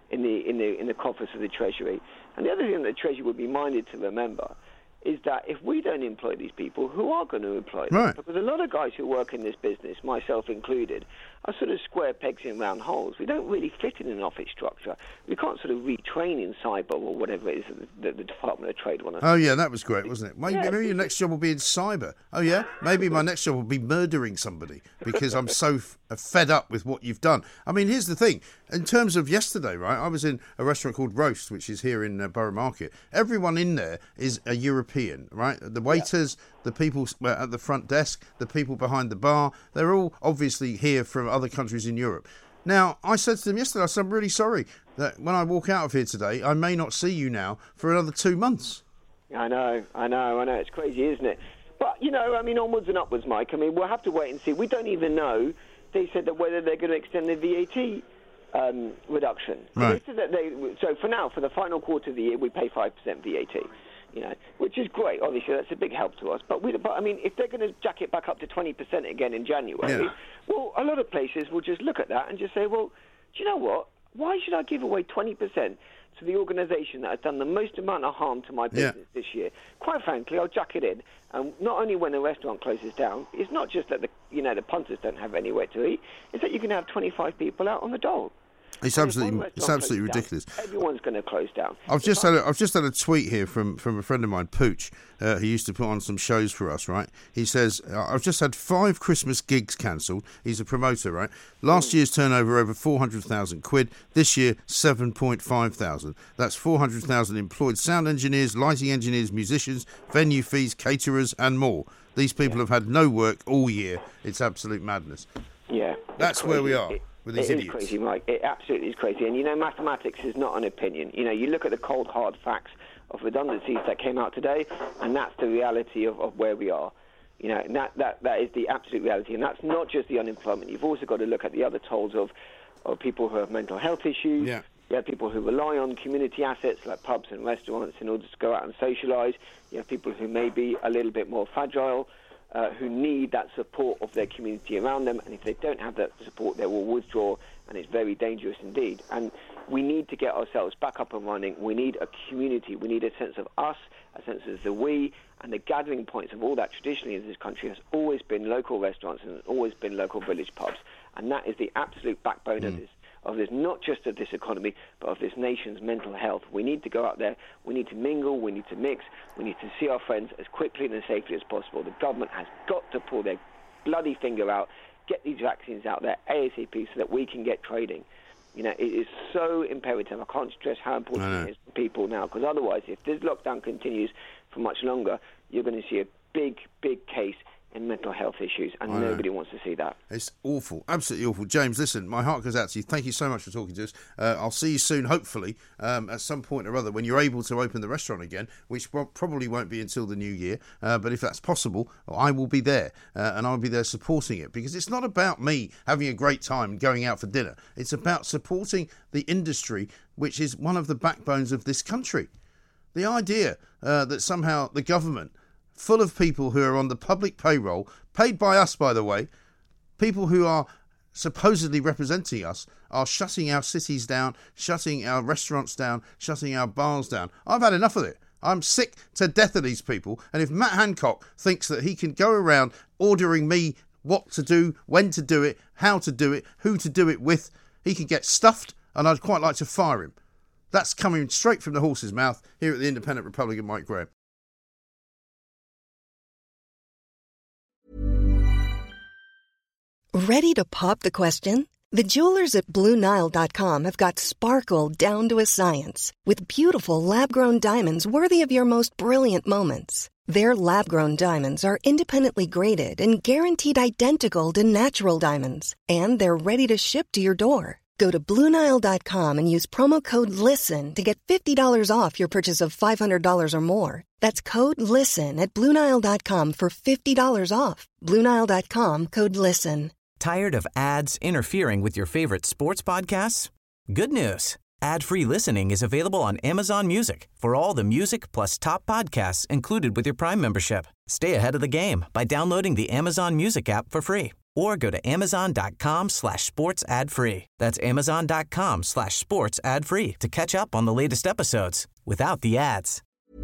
[SPEAKER 8] coffers of the Treasury. And the other thing that the Treasury would be minded to remember is that if we don't employ these people, who are going to employ them?
[SPEAKER 6] Right.
[SPEAKER 8] Because a lot of guys who work in this business, myself included, are sort of square pegs in round holes. We don't really fit in an office structure. We can't sort of retrain in cyber or whatever it is that the Department of Trade want to.
[SPEAKER 6] Oh, yeah, that was great, wasn't it? Maybe your next job will be in cyber. Oh, yeah? Maybe my next job will be murdering somebody because I'm so fed up with what you've done. I mean, here's the thing. In terms of yesterday, right, I was in a restaurant called Roast, which is here in Borough Market. Everyone in there is a European, right? The waiters, the people at the front desk, the people behind the bar, they're all obviously here from other countries in Europe. Now, I said to them yesterday, I said, I'm really sorry that when I walk out of here today, I may not see you now for another 2 months.
[SPEAKER 8] I know. It's crazy, isn't it? But, you know, I mean, onwards and upwards, Mike. I mean, we'll have to wait and see. We don't even know, they said, that whether they're going to extend the VAT reduction.
[SPEAKER 6] Right.
[SPEAKER 8] So, so for now, for the final quarter of the year, we pay 5% VAT. You know, which is great. Obviously, that's a big help to us. But I mean, if they're going to jack it back up to 20% again in January, well, a lot of places will just look at that and just say, well, do you know what? Why should I give away 20% to the organisation that has done the most amount of harm to my business this year? Quite frankly, I'll jack it in. And not only when a restaurant closes down, it's not just that the punters don't have anywhere to eat. It's that you can have 25 people out on the dole.
[SPEAKER 6] It's absolutely ridiculous.
[SPEAKER 8] Everyone's going to close down.
[SPEAKER 6] I've just had a tweet here from a friend of mine, Pooch, who used to put on some shows for us, right? He says, I've just had 5 Christmas gigs cancelled. He's a promoter, right? Last year's turnover over 400,000 quid. This year, 7.5 thousand. That's 400,000 employed sound engineers, lighting engineers, musicians, venue fees, caterers, and more. These people have had no work all year. It's absolute madness.
[SPEAKER 8] Yeah.
[SPEAKER 6] That's where we are. With these idiots.
[SPEAKER 8] It is crazy, Mike. It absolutely is crazy. And, you know, mathematics is not an opinion. You know, you look at the cold, hard facts of redundancies that came out today, and that's the reality of where we are. You know, and that is the absolute reality. And that's not just the unemployment. You've also got to look at the other tolls of people who have mental health issues.
[SPEAKER 6] Yeah.
[SPEAKER 8] You have people who rely on community assets like pubs and restaurants in order to go out and socialise. You have people who may be a little bit more fragile, who need that support of their community around them, and if they don't have that support, they will withdraw, and it's very dangerous indeed. And we need to get ourselves back up and running. We need a community. We need a sense of us, a sense of the we, and the gathering points of all that traditionally in this country has always been local restaurants and always been local village pubs, and that is the absolute backbone not just of this economy, but of this nation's mental health. We need to go out there, we need to mingle, we need to mix, we need to see our friends as quickly and as safely as possible. The government has got to pull their bloody finger out, get these vaccines out there ASAP so that we can get trading. You know, it is so imperative. I can't stress how important it is for people now, because otherwise, if this lockdown continues for much longer, you're going to see a big, big case in mental health issues, and nobody wants to see that.
[SPEAKER 6] It's awful, absolutely awful. James, listen, my heart goes out to you. Thank you so much for talking to us. I'll see you soon, hopefully, at some point or other, when you're able to open the restaurant again, which probably won't be until the new year. But if that's possible, I will be there, and I'll be there supporting it, because it's not about me having a great time and going out for dinner. It's about supporting the industry, which is one of the backbones of this country. The idea that somehow the government, full of people who are on the public payroll, paid by us, by the way, people who are supposedly representing us, are shutting our cities down, shutting our restaurants down, shutting our bars down. I've had enough of it. I'm sick to death of these people. And if Matt Hancock thinks that he can go around ordering me what to do, when to do it, how to do it, who to do it with, he can get stuffed, and I'd quite like to fire him. That's coming straight from the horse's mouth here at the Independent Republic of Mike Graham.
[SPEAKER 1] Ready to pop the question? The jewelers at BlueNile.com have got sparkle down to a science with beautiful lab-grown diamonds worthy of your most brilliant moments. Their lab-grown diamonds are independently graded and guaranteed identical to natural diamonds, and they're ready to ship to your door. Go to BlueNile.com and use promo code LISTEN to get $50 off your purchase of $500 or more. That's code LISTEN at BlueNile.com for $50 off. BlueNile.com, code LISTEN.
[SPEAKER 9] Tired of ads interfering with your favorite sports podcasts? Good news. Ad-free listening is available on Amazon Music for all the music plus top podcasts included with your Prime membership. Stay ahead of the game by downloading the Amazon Music app for free, or go to amazon.com/sports ad free. That's amazon.com/sports ad free to catch up on the latest episodes without the ads.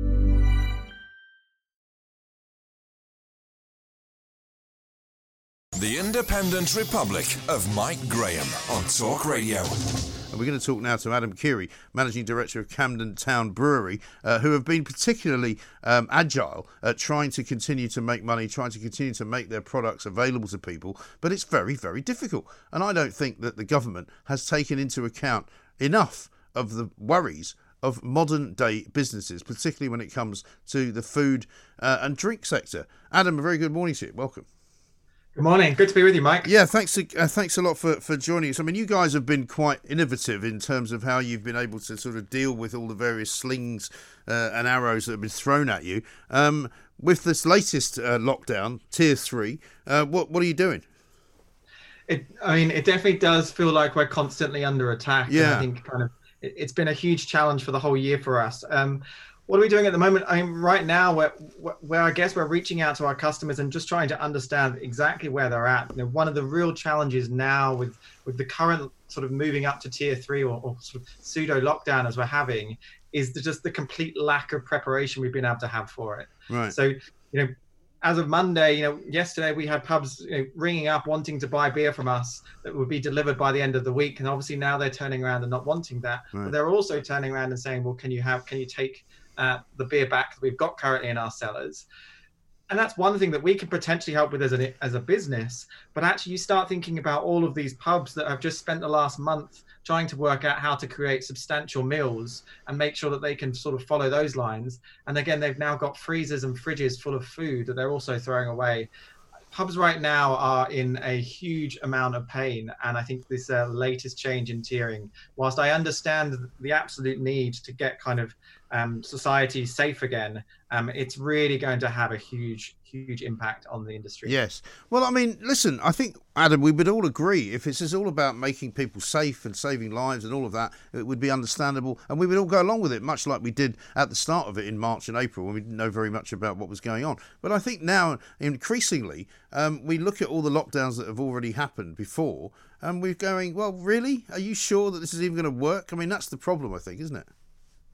[SPEAKER 10] The Independent Republic of Mike Graham on Talk Radio.
[SPEAKER 6] And we're going to talk now to Adam Keary, Managing Director of Camden Town Brewery, who have been particularly agile at trying to continue to make money, trying to continue to make their products available to people. But it's very, very difficult. And I don't think that the government has taken into account enough of the worries of modern day businesses, particularly when it comes to the food and drink sector. Adam, a very good morning to you. Welcome.
[SPEAKER 11] Good morning. Good to be with you, Mike.
[SPEAKER 6] Yeah, thanks a lot for joining us. I mean, you guys have been quite innovative in terms of how you've been able to sort of deal with all the various slings and arrows that have been thrown at you. With this latest lockdown, Tier 3, what are you doing?
[SPEAKER 11] It definitely does feel like we're constantly under attack.
[SPEAKER 6] Yeah.
[SPEAKER 11] And I think it's been a huge challenge for the whole year for us. What are we doing at the moment? I mean, right now, where I guess we're reaching out to our customers and just trying to understand exactly where they're at. You know, one of the real challenges now with the current sort of moving up to Tier 3 or sort of pseudo lockdown as we're having is just the complete lack of preparation we've been able to have for it.
[SPEAKER 6] Right.
[SPEAKER 11] So, as of Monday, yesterday we had pubs ringing up wanting to buy beer from us that would be delivered by the end of the week, and obviously now they're turning around and not wanting that.
[SPEAKER 6] Right.
[SPEAKER 11] But they're also turning around and saying, well, can you take the beer back that we've got currently in our cellars? And that's one thing that we can potentially help with as a business. But actually, you start thinking about all of these pubs that have just spent the last month trying to work out how to create substantial meals and make sure that they can sort of follow those lines. And again, they've now got freezers and fridges full of food that they're also throwing away. Pubs right now are in a huge amount of pain, and I think this latest change in tiering, whilst I understand the absolute need to get kind of society safe again, it's really going to have a huge impact on the industry.
[SPEAKER 6] Yes. Well, I mean, listen, I think, Adam, we would all agree if it's all about making people safe and saving lives and all of that, it would be understandable, and we would all go along with it, much like we did at the start of it in March and April when we didn't know very much about what was going on. But I think now, increasingly, we look at all the lockdowns that have already happened before, and we're going, well, really? Are you sure that this is even going to work? I mean, that's the problem, I think, isn't it?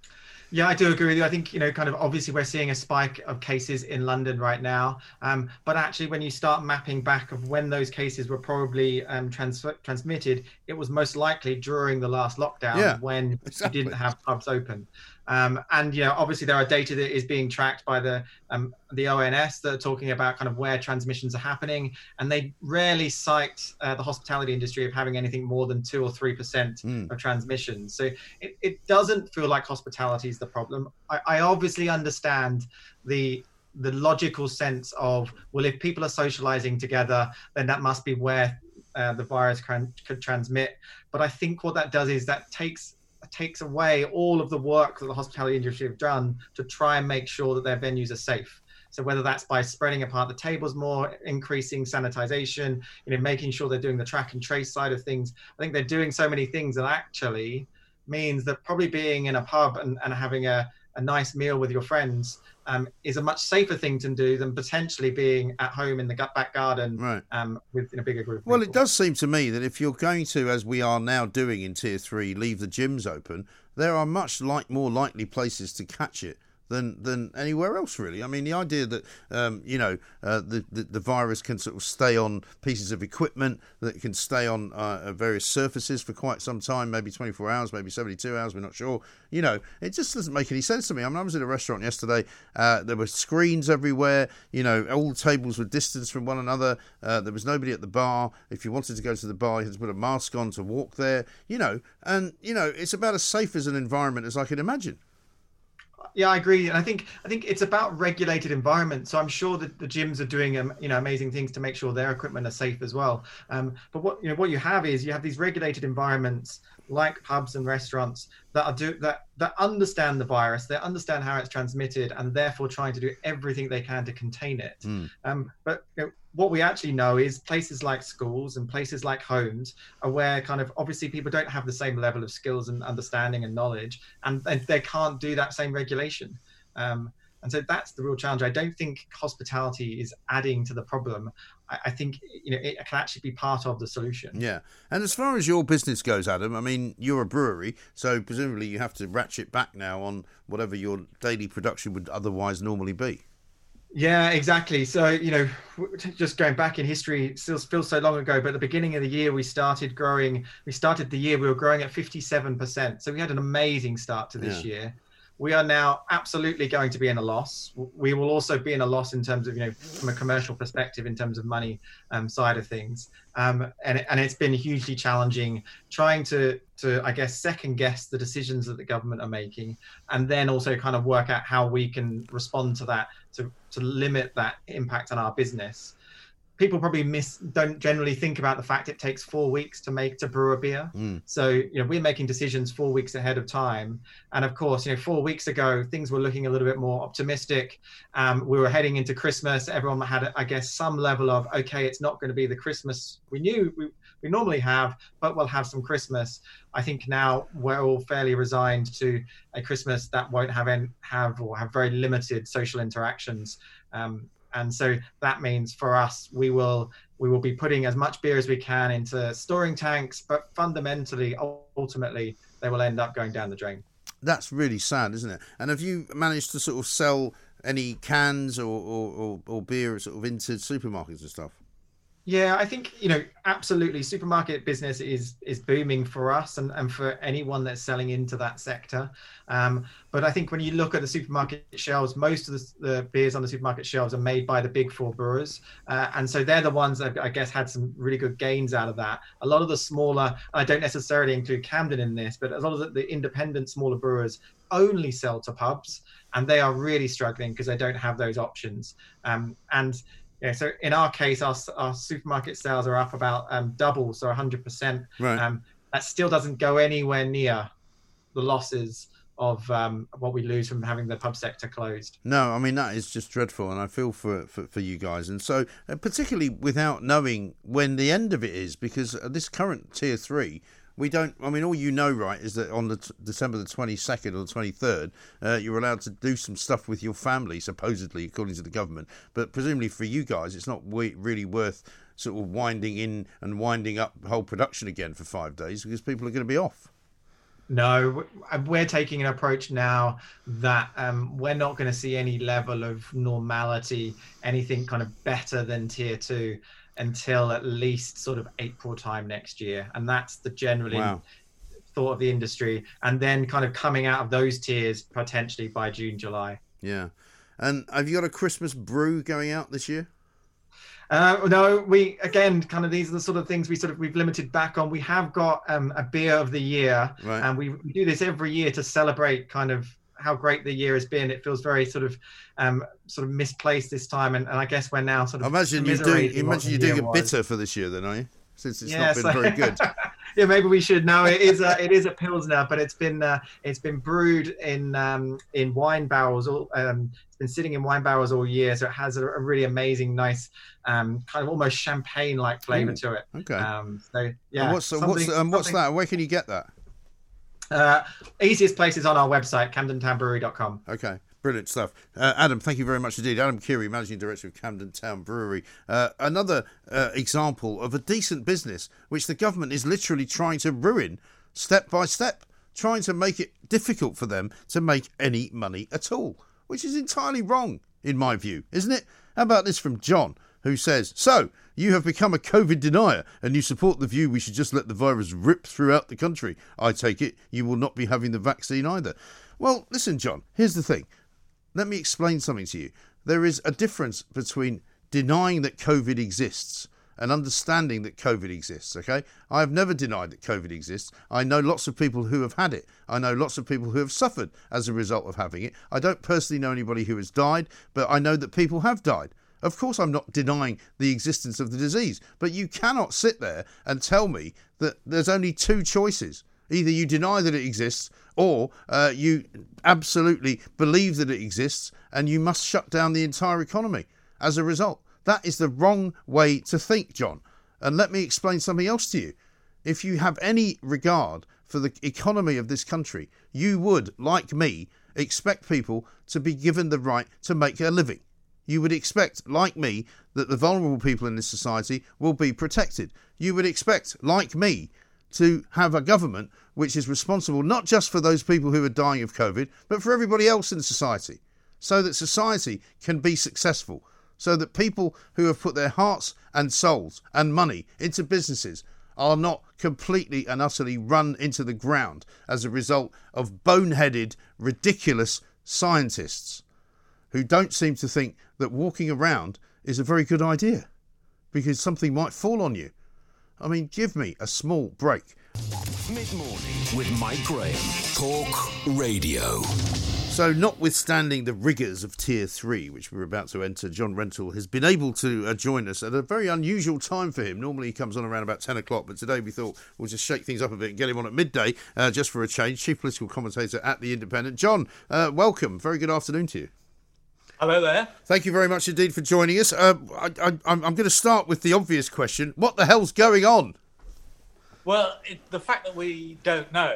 [SPEAKER 11] Yeah, I do agree with you. I think, kind of obviously we're seeing a spike of cases in London right now. But actually, when you start mapping back of when those cases were probably transmitted, it was most likely during the last lockdown when you didn't have pubs open. And, obviously there are data that is being tracked by the ONS that are talking about kind of where transmissions are happening. And they rarely cite the hospitality industry of having anything more than 2 or 3% of transmissions. So it doesn't feel like hospitality is the problem. I obviously understand the logical sense of, well, if people are socializing together, then that must be where the virus could transmit. But I think what that does is that takes away all of the work that the hospitality industry have done to try and make sure that their venues are safe. So whether that's by spreading apart the tables more, increasing sanitization, making sure they're doing the track and trace side of things. I think they're doing so many things that actually means that probably being in a pub and having a nice meal with your friends is a much safer thing to do than potentially being at home in the back garden with a bigger group of
[SPEAKER 6] Well,
[SPEAKER 11] people.
[SPEAKER 6] it does seem to me that if you're going to, as we are now doing in Tier 3, leave the gyms open, there are much more likely places to catch it than anywhere else, really. I mean, the idea that the virus can sort of stay on pieces of equipment, that it can stay on various surfaces for quite some time, maybe 24 hours, maybe 72 hours, we're not sure. It just doesn't make any sense to me. I mean, I was in a restaurant yesterday. There were screens everywhere. All the tables were distanced from one another. There was nobody at the bar. If you wanted to go to the bar, you had to put a mask on to walk there. It's about as safe as an environment as I can imagine.
[SPEAKER 11] Yeah, I agree, and I think it's about regulated environment. So I'm sure that the gyms are doing amazing things to make sure their equipment are safe as well. But what you have is these regulated environments like pubs and restaurants that understand the virus, they understand how it's transmitted, and therefore trying to do everything they can to contain it. But what we actually know is places like schools and places like homes are where kind of obviously people don't have the same level of skills and understanding and knowledge, and they can't do that same regulation. And so that's the real challenge. I don't think hospitality is adding to the problem. I think it can actually be part of the solution.
[SPEAKER 6] Yeah. And as far as your business goes, Adam, I mean, you're a brewery, so presumably you have to ratchet back now on whatever your daily production would otherwise normally be.
[SPEAKER 11] Yeah, exactly. So, just going back in history, it still feels so long ago, but at the beginning of the year, we started the year, we were growing at 57%. So we had an amazing start to this year. We are now absolutely going to be in a loss. We will also be in a loss in terms of, from a commercial perspective, in terms of money side of things. And it's been hugely challenging trying to, I guess, second guess the decisions that the government are making, and then also kind of work out how we can respond to that to limit that impact on our business. People probably don't generally think about the fact it takes 4 weeks to brew a beer. So, we're making decisions 4 weeks ahead of time. And of course, 4 weeks ago, things were looking a little bit more optimistic. We were heading into Christmas. Everyone had, I guess, some level of, okay, it's not going to be the Christmas we knew we normally have, but we'll have some Christmas. I think now we're all fairly resigned to a Christmas that won't have very limited social interactions. And so that means for us, we will be putting as much beer as we can into storing tanks, but fundamentally, ultimately, they will end up going down the drain.
[SPEAKER 6] That's really sad, isn't it? And have you managed to sort of sell any cans or beer sort of into supermarkets and stuff?
[SPEAKER 11] Yeah, I think, absolutely. Supermarket business is booming for us and for anyone that's selling into that sector. But I think when you look at the supermarket shelves, most of the beers on the supermarket shelves are made by the big four brewers. And so they're the ones that I guess had some really good gains out of that. A lot of the smaller, I don't necessarily include Camden in this, but a lot of the independent smaller brewers only sell to pubs, and they are really struggling because they don't have those options. Yeah, so in our case, our supermarket sales are up about double, so 100%.
[SPEAKER 6] Right.
[SPEAKER 11] That still doesn't go anywhere near the losses of what we lose from having the pub sector closed.
[SPEAKER 6] No, I mean, that is just dreadful, and I feel for you guys. And so, particularly without knowing when the end of it is, because this current Tier 3, we don't, I mean, all right, is that on the December the 22nd or the 23rd, you're allowed to do some stuff with your family, supposedly, according to the government. But presumably for you guys, it's not really worth sort of winding in and winding up the whole production again for 5 days, because people are going to be off.
[SPEAKER 11] No, we're taking an approach now that we're not going to see any level of normality, anything kind of better than tier 2 until at least sort of April time next year. And that's the general thought of the industry. And then kind of coming out of those tiers potentially by June, July.
[SPEAKER 6] Yeah. And have you got a Christmas brew going out this year?
[SPEAKER 11] No, we again kind of these are the sort of things we've limited back on. We have got a beer of the year,
[SPEAKER 6] right.
[SPEAKER 11] And we do this every year to celebrate kind of how great the year has been. It feels very sort of misplaced this time, and I guess we're now sort of.
[SPEAKER 6] Imagine you're doing a bitter for this year, then, are you? Since it's not been very good.
[SPEAKER 11] Yeah, maybe we should. No, it is a Pilsner, but it's been brewed in wine barrels. It's been sitting in wine barrels all year, so it has a really amazing, nice kind of almost champagne-like flavour to it.
[SPEAKER 6] Okay.
[SPEAKER 11] So yeah.
[SPEAKER 6] And what's that? Where can you get that?
[SPEAKER 11] Easiest place is on our website, camdentownbrewery.com.
[SPEAKER 6] Okay. Brilliant stuff. Adam, thank you very much indeed. Adam Keary, Managing Director of Camden Town Brewery. Another example of a decent business which the government is literally trying to ruin step by step, trying to make it difficult for them to make any money at all, which is entirely wrong, in my view, isn't it? How about this from John, who says, "So, you have become a COVID denier and you support the view we should just let the virus rip throughout the country. I take it you will not be having the vaccine either." Well, listen, John, here's the thing. Let me explain something to you. There is a difference between denying that COVID exists and understanding that COVID exists, okay? I have never denied that COVID exists. I know lots of people who have had it. I know lots of people who have suffered as a result of having it. I don't personally know anybody who has died, but I know that people have died. Of course, I'm not denying the existence of the disease, but you cannot sit there and tell me that there's only two choices. Either you deny that it exists or you absolutely believe that it exists and you must shut down the entire economy as a result. That is the wrong way to think, John. And let me explain something else to you. If you have any regard for the economy of this country, you would, like me, expect people to be given the right to make a living. You would expect, like me, that the vulnerable people in this society will be protected. You would expect, like me, to have a government which is responsible not just for those people who are dying of COVID, but for everybody else in society, so that society can be successful, so that people who have put their hearts and souls and money into businesses are not completely and utterly run into the ground as a result of boneheaded, ridiculous scientists who don't seem to think that walking around is a very good idea because something might fall on you. I mean, give me a small break.
[SPEAKER 5] Mid-morning with Mike Graham. Talk Radio.
[SPEAKER 6] So, notwithstanding the rigours of Tier 3, which we're about to enter, John Rentoul has been able to join us at a very unusual time for him. Normally he comes on around about 10 o'clock, but today we thought we'll just shake things up a bit and get him on at midday, just for a change. Chief Political Commentator at The Independent. John, welcome. Very good afternoon to you.
[SPEAKER 12] Hello there.
[SPEAKER 6] Thank you very much indeed for joining us. I'm going to start with the obvious question. What the hell's going on?
[SPEAKER 12] Well, the fact that we don't know,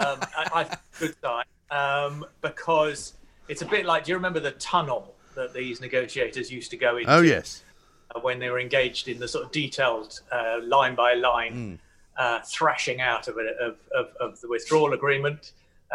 [SPEAKER 12] I think it's a good sign, because it's a bit like, do you remember the tunnel that these negotiators used to go into?
[SPEAKER 6] Oh, yes.
[SPEAKER 12] When they were engaged in the sort of detailed line by line thrashing out of the withdrawal agreement.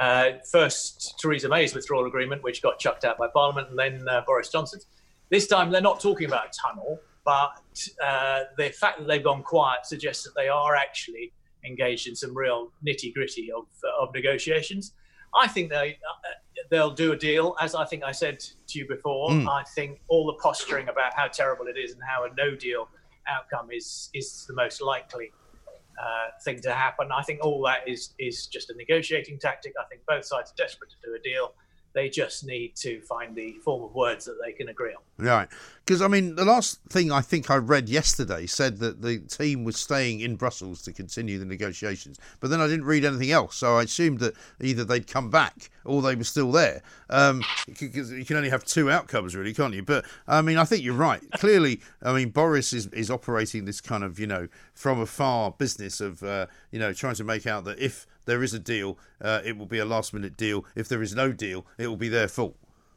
[SPEAKER 12] First, Theresa May's withdrawal agreement, which got chucked out by Parliament, and then Boris Johnson's. This time, they're not talking about a tunnel, but the fact that they've gone quiet suggests that they are actually engaged in some real nitty-gritty of negotiations. I think they'll do a deal, as I think I said to you before. I think all the posturing about how terrible it is and how a no-deal outcome is the most likely thing to happen. I think all that is just a negotiating tactic. I think both sides are desperate to do a deal. They just need to find the form of words that they can agree on.
[SPEAKER 6] Right. Because, I mean, the last thing I think I read yesterday said that the team was staying in Brussels to continue the negotiations. But then I didn't read anything else, so I assumed that either they'd come back or they were still there. Because you can only have two outcomes, really, can't you? But, I mean, I think you're right. Clearly, I mean, Boris is operating this kind of, from afar business of, trying to make out that if there is a deal, it will be a last-minute deal. If there is no deal, it will be their fault.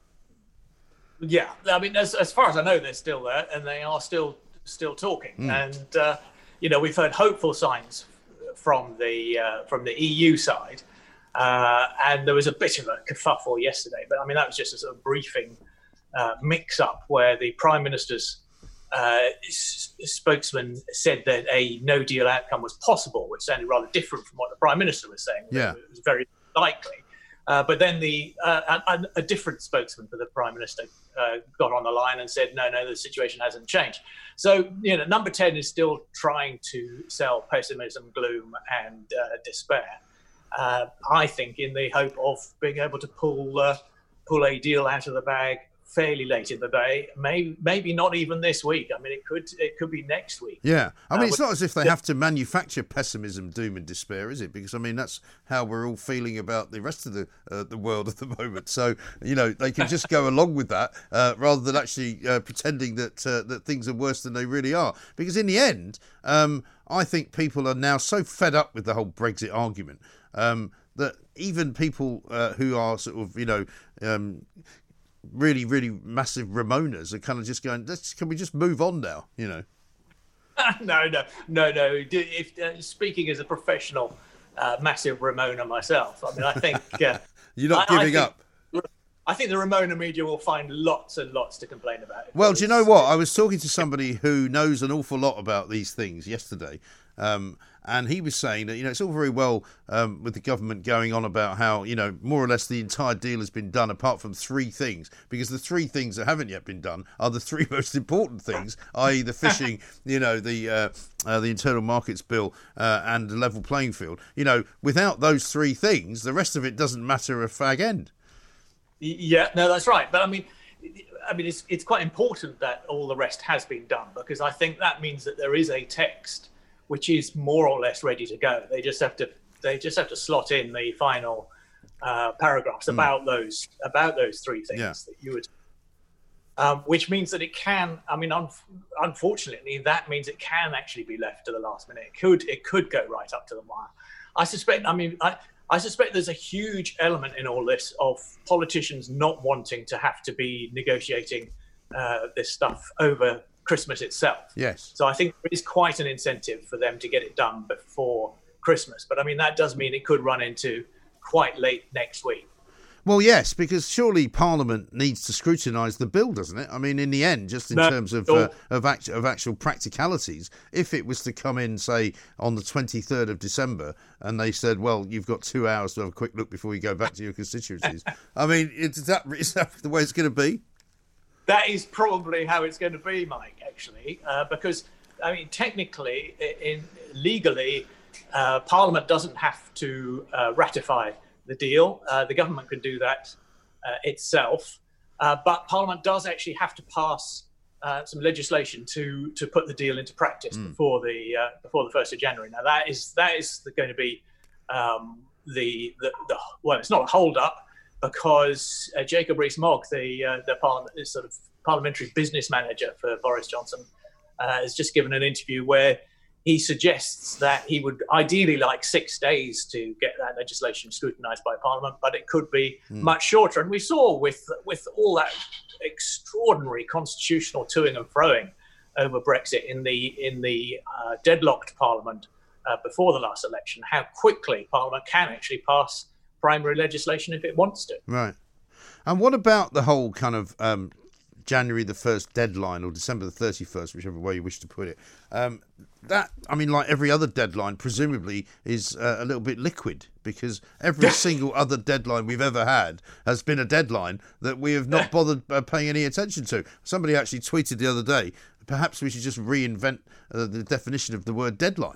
[SPEAKER 12] Yeah, I mean, as far as I know, they're still there, and they are still talking. And we've heard hopeful signs from the EU side, And there was a bit of a kerfuffle yesterday, but I mean, that was just a sort of briefing mix-up where the Prime Minister's spokesman said that a no-deal outcome was possible, which sounded rather different from what the Prime Minister was saying.
[SPEAKER 6] Yeah.
[SPEAKER 12] It was very likely. But then a different spokesman for the Prime Minister got on the line and said, no, the situation hasn't changed. So, Number 10 is still trying to sell pessimism, gloom, and despair. I think in the hope of being able to pull a deal out of the bag fairly late in the day, maybe not even this week. I mean, it could be next week.
[SPEAKER 6] Yeah, I mean, it's not as if they have to manufacture pessimism, doom, and despair, is it? Because I mean, that's how we're all feeling about the rest of the world at the moment. So they can just go along with that rather than actually pretending that things are worse than they really are. Because in the end, I think people are now so fed up with the whole Brexit argument that even people who are sort of really, really massive Ramonas are kind of just going, can we just move on now, No. If speaking as a professional massive Ramona myself, I mean, I think... You're not giving up.
[SPEAKER 12] I think the Ramona media will find lots and lots to complain about.
[SPEAKER 6] Well, do you know what? I was talking to somebody who knows an awful lot about these things yesterday, and he was saying that, it's all very well with the government going on about how, more or less the entire deal has been done apart from three things, because the three things that haven't yet been done are the three most important things, i.e. the fishing, the Internal Markets Bill and the level playing field. Without those three things, the rest of it doesn't matter a fag end.
[SPEAKER 12] Yeah, no, that's right. But I mean, it's quite important that all the rest has been done, because I think that means that there is a text which is more or less ready to go. They just have to slot in the final paragraphs about those three things that you would. Which means that it can. I mean, unfortunately, that means it can actually be left to the last minute. It could go right up to the wire. I suspect. I suspect there's a huge element in all this of politicians not wanting to have to be negotiating this stuff over Christmas itself.
[SPEAKER 6] Yes.
[SPEAKER 12] So I think there is quite an incentive for them to get it done before Christmas. But I mean, that does mean it could run into quite late next week.
[SPEAKER 6] Well, yes, because surely Parliament needs to scrutinise the bill, doesn't it? I mean, in the end, just in terms of actual practicalities, if it was to come in, say, on the 23rd of December, and they said, well, you've got 2 hours to have a quick look before you go back to your constituencies. I mean, is that the way it's going to be?
[SPEAKER 12] That is probably how it's going to be, Mike, actually, because, I mean, technically, legally, Parliament doesn't have to ratify the deal. The government can do that itself, but Parliament does actually have to pass some legislation to put the deal into practice before the 1st of January. Now that is going to be well, it's not a hold up, because Jacob Rees-Mogg, the Parliament, sort of parliamentary business manager for Boris Johnson, has just given an interview where he suggests that he would ideally like 6 days to get that legislation scrutinised by Parliament, but it could be much shorter. And we saw with all that extraordinary constitutional toing and froing over Brexit in the deadlocked Parliament before the last election, how quickly Parliament can actually pass primary legislation if it wants to.
[SPEAKER 6] Right. And what about the whole kind of January the 1st deadline, or December the 31st, whichever way you wish to put it? That, I mean, like every other deadline, presumably is a little bit liquid, because every single other deadline we've ever had has been a deadline that we have not bothered paying any attention to. Somebody actually tweeted the other day, perhaps we should just reinvent the definition of the word deadline.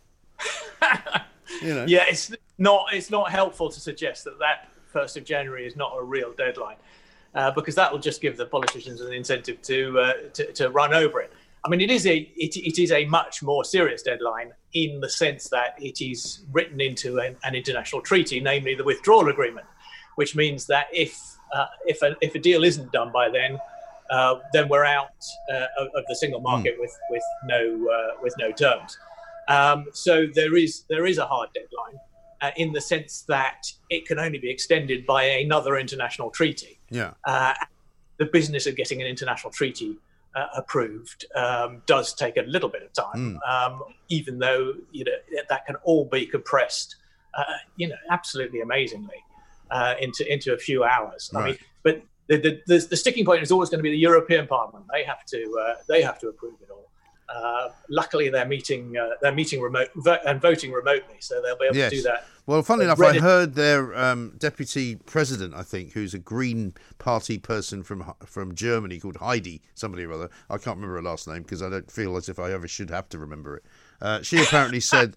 [SPEAKER 12] Yeah, it's not helpful to suggest that 1st of January is not a real deadline, because that will just give the politicians an incentive to run over it. I mean, it is a much more serious deadline in the sense that it is written into an international treaty, namely the withdrawal agreement, which means that if a deal isn't done by then we're out of the single market with no terms. So there is a hard deadline in the sense that it can only be extended by another international treaty.
[SPEAKER 6] Yeah.
[SPEAKER 12] The business of getting an international treaty approved does take a little bit of time, even though that can all be compressed absolutely amazingly into a few hours.
[SPEAKER 6] Right.
[SPEAKER 12] I mean, but the sticking point is always going to be the European Parliament. They have to approve it all. Luckily, they're meeting remote and voting remotely, so they'll be able to do that.
[SPEAKER 6] Well, funnily enough, I heard their deputy president, I think, who's a Green Party person from Germany called Heidi, somebody or other. I can't remember her last name because I don't feel as if I ever should have to remember it. She apparently said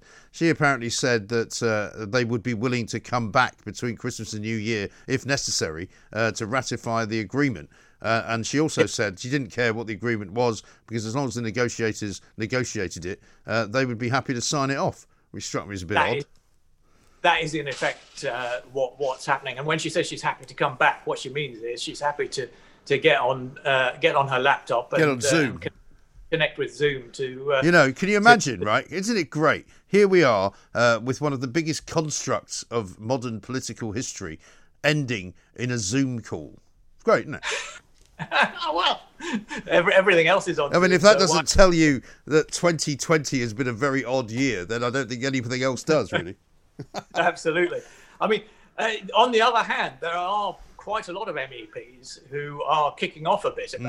[SPEAKER 6] that they would be willing to come back between Christmas and New Year if necessary to ratify the agreement. And she also said she didn't care what the agreement was because as long as the negotiators negotiated it, they would be happy to sign it off, which struck me as a bit odd.
[SPEAKER 12] That is in effect what's happening. And when she says she's happy to come back, what she means is she's happy to get on her laptop and
[SPEAKER 6] get on Zoom.
[SPEAKER 12] Connect with Zoom to...
[SPEAKER 6] can you imagine, right? Isn't it great? Here we are with one of the biggest constructs of modern political history ending in a Zoom call. It's great, isn't it?
[SPEAKER 12] Well, everything else is on
[SPEAKER 6] I mean,
[SPEAKER 12] Zoom,
[SPEAKER 6] if that doesn't tell you that 2020 has been a very odd year, then I don't think anything else does, really.
[SPEAKER 12] Absolutely. I mean, on the other hand, there are quite a lot of MEPs who are kicking off a bit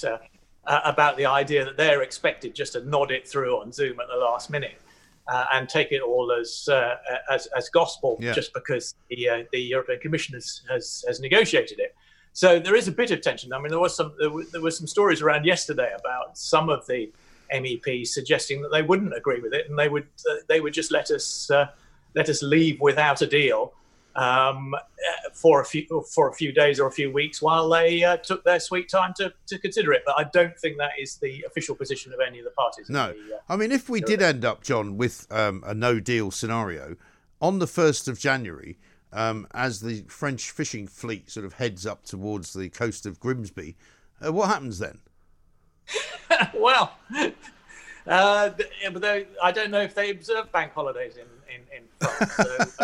[SPEAKER 12] about the idea that they're expected just to nod it through on Zoom at the last minute and take it all as gospel, just because the European Commission has negotiated it. So there is a bit of tension. I mean, there was some stories around yesterday about some of the MEPs suggesting that they wouldn't agree with it and they would just let us leave without a deal for a few days or a few weeks while they took their sweet time to consider it. But I don't think that is the official position of any of the parties.
[SPEAKER 6] No. I mean, if we did end up, John, with a no-deal scenario, on the 1st of January, as the French fishing fleet sort of heads up towards the coast of Grimsby, what happens then?
[SPEAKER 12] Well... but I don't know if they observe bank holidays in France. So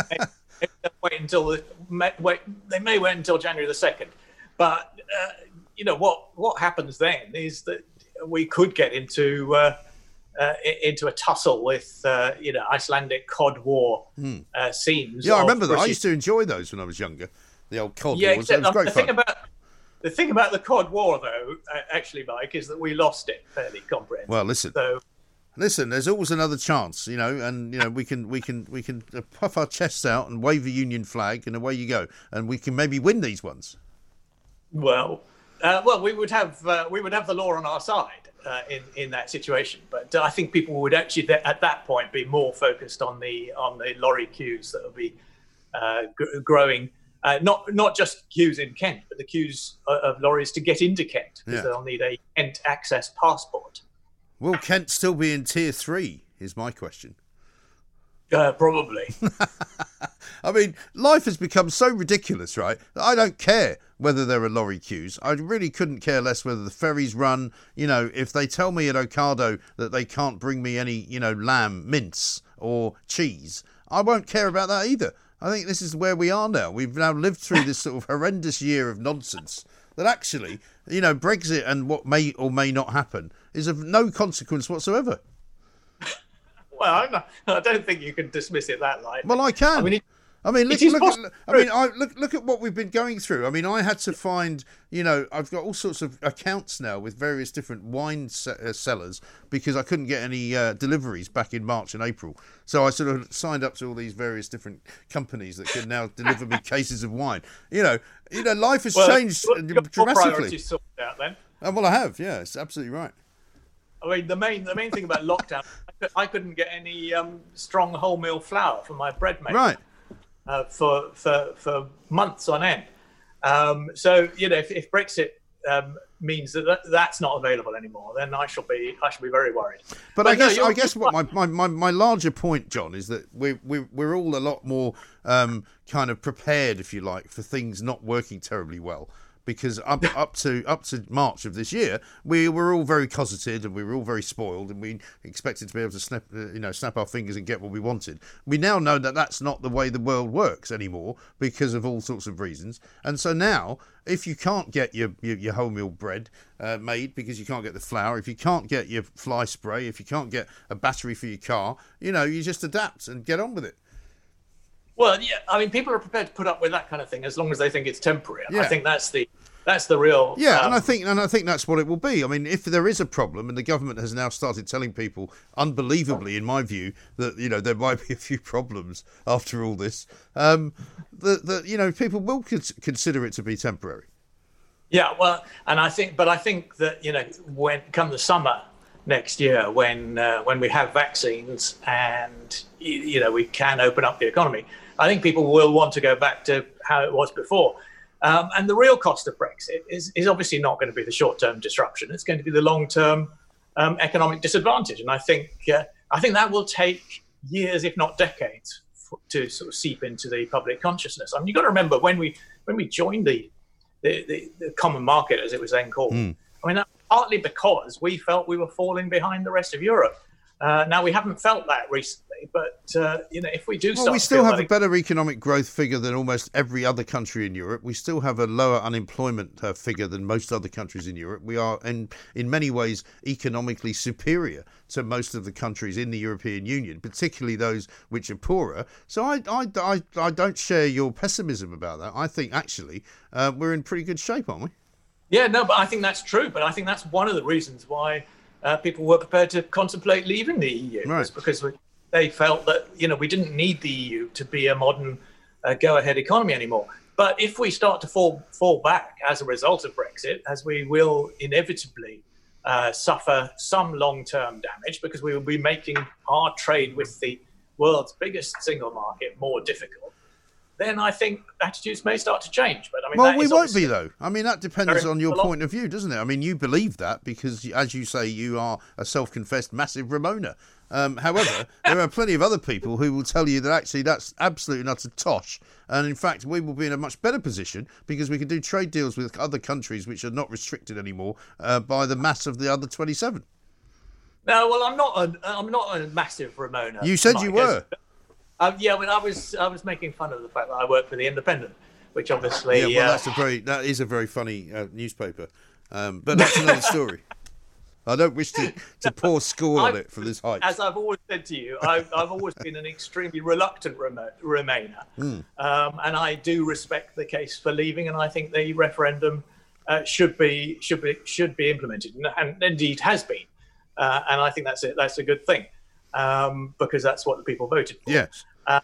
[SPEAKER 12] they may wait until January the 2nd. But what happens then is that we could get into a tussle with Icelandic Cod War scenes.
[SPEAKER 6] Yeah, I remember that. I used to enjoy those when I was younger. The old Cod Wars. It was great fun.
[SPEAKER 12] The thing about the Cod War, though, actually, Mike, is that we lost it fairly comprehensively.
[SPEAKER 6] Well, listen. There's always another chance, and we can puff our chests out and wave a Union flag, and away you go, and we can maybe win these ones.
[SPEAKER 12] Well, we would have the law on our side in that situation, but I think people would actually at that point be more focused on the lorry queues that will be growing. Not just queues in Kent, but the queues of lorries to get into Kent, because they'll need a Kent access passport.
[SPEAKER 6] Will Kent still be in Tier 3, is my question.
[SPEAKER 12] Probably.
[SPEAKER 6] I mean, life has become so ridiculous, right, that I don't care whether there are lorry queues. I really couldn't care less whether the ferries run. If they tell me at Ocado that they can't bring me any, lamb, mince or cheese, I won't care about that either. I think this is where we are now. We've now lived through this sort of horrendous year of nonsense that actually, Brexit and what may or may not happen is of no consequence whatsoever.
[SPEAKER 12] Well, I don't think you can dismiss it that lightly.
[SPEAKER 6] Well, I can. Look at what we've been going through. I mean, I had to find, I've got all sorts of accounts now with various different wine sellers because I couldn't get any deliveries back in March and April. So I sort of signed up to all these various different companies that can now deliver me cases of wine. Life has changed dramatically.
[SPEAKER 12] Priorities sorted out then.
[SPEAKER 6] Well, I have. Yeah, it's absolutely right.
[SPEAKER 12] I mean, the main thing about lockdown, I couldn't get any strong wholemeal flour for my bread making.
[SPEAKER 6] Right.
[SPEAKER 12] For months on end. So if Brexit means that's not available anymore, then I shall be very worried.
[SPEAKER 6] But I guess what my larger point, John, is that we're all a lot more kind of prepared, if you like, for things not working terribly well. Because up to March of this year, we were all very cosseted and we were all very spoiled, and we expected to be able to snap our fingers and get what we wanted. We now know that that's not the way the world works anymore because of all sorts of reasons. And so now, if you can't get your wholemeal bread made because you can't get the flour, if you can't get your fly spray, if you can't get a battery for your car, you just adapt and get on with it.
[SPEAKER 12] Well, yeah, I mean, people are prepared to put up with that kind of thing as long as they think it's temporary.
[SPEAKER 6] Yeah.
[SPEAKER 12] I think that's the real.
[SPEAKER 6] Yeah, and I think that's what it will be. I mean, if there is a problem, and the government has now started telling people, unbelievably, in my view, that there might be a few problems after all this, that people will consider it to be temporary.
[SPEAKER 12] Yeah, well, and I think that when come the summer next year, when we have vaccines and we can open up the economy, I think people will want to go back to how it was before. And the real cost of Brexit is obviously not going to be the short-term disruption. It's going to be the long-term economic disadvantage. And I think that will take years, if not decades, to sort of seep into the public consciousness. I mean, you've got to remember when we joined the common market, as it was then called. I mean, that partly because we felt we were falling behind the rest of Europe. Now, we haven't felt that recently, but if we do start,
[SPEAKER 6] we still have a better economic growth figure than almost every other country in Europe. We still have a lower unemployment figure than most other countries in Europe. We are, in many ways, economically superior to most of the countries in the European Union, particularly those which are poorer. So I don't share your pessimism about that. I think actually we're in pretty good shape, aren't we?
[SPEAKER 12] Yeah, no, but I think that's true. But I think that's one of the reasons why people were prepared to contemplate leaving the EU,
[SPEAKER 6] right,
[SPEAKER 12] was because they felt that we didn't need the EU to be a modern go-ahead economy anymore. But if we start to fall back as a result of Brexit, as we will inevitably suffer some long-term damage, because we will be making our trade with the world's biggest single market more difficult, then I think attitudes may start to change. But I mean,
[SPEAKER 6] we won't be, though. I mean, that depends on your point of view, doesn't it? I mean, you believe that because, as you say, you are a self-confessed massive Ramona. However, there are plenty of other people who will tell you that actually that's absolutely not a tosh. And in fact, we will be in a much better position because we can do trade deals with other countries which are not restricted anymore by the mass of the other 27.
[SPEAKER 12] No, well, I'm not a massive Ramona.
[SPEAKER 6] You said you were.
[SPEAKER 12] Yeah, but I was making fun of the fact that I work for the Independent, which obviously.
[SPEAKER 6] Yeah, well, that is a very funny newspaper, but that's another story. I don't wish to pour scorn on it from this height.
[SPEAKER 12] As I've always said to you, I've always been an extremely reluctant Remainer, and I do respect the case for leaving, and I think the referendum should be implemented, and indeed has been, and I think that's a good thing. Because that's what the people voted for.
[SPEAKER 6] Yeah.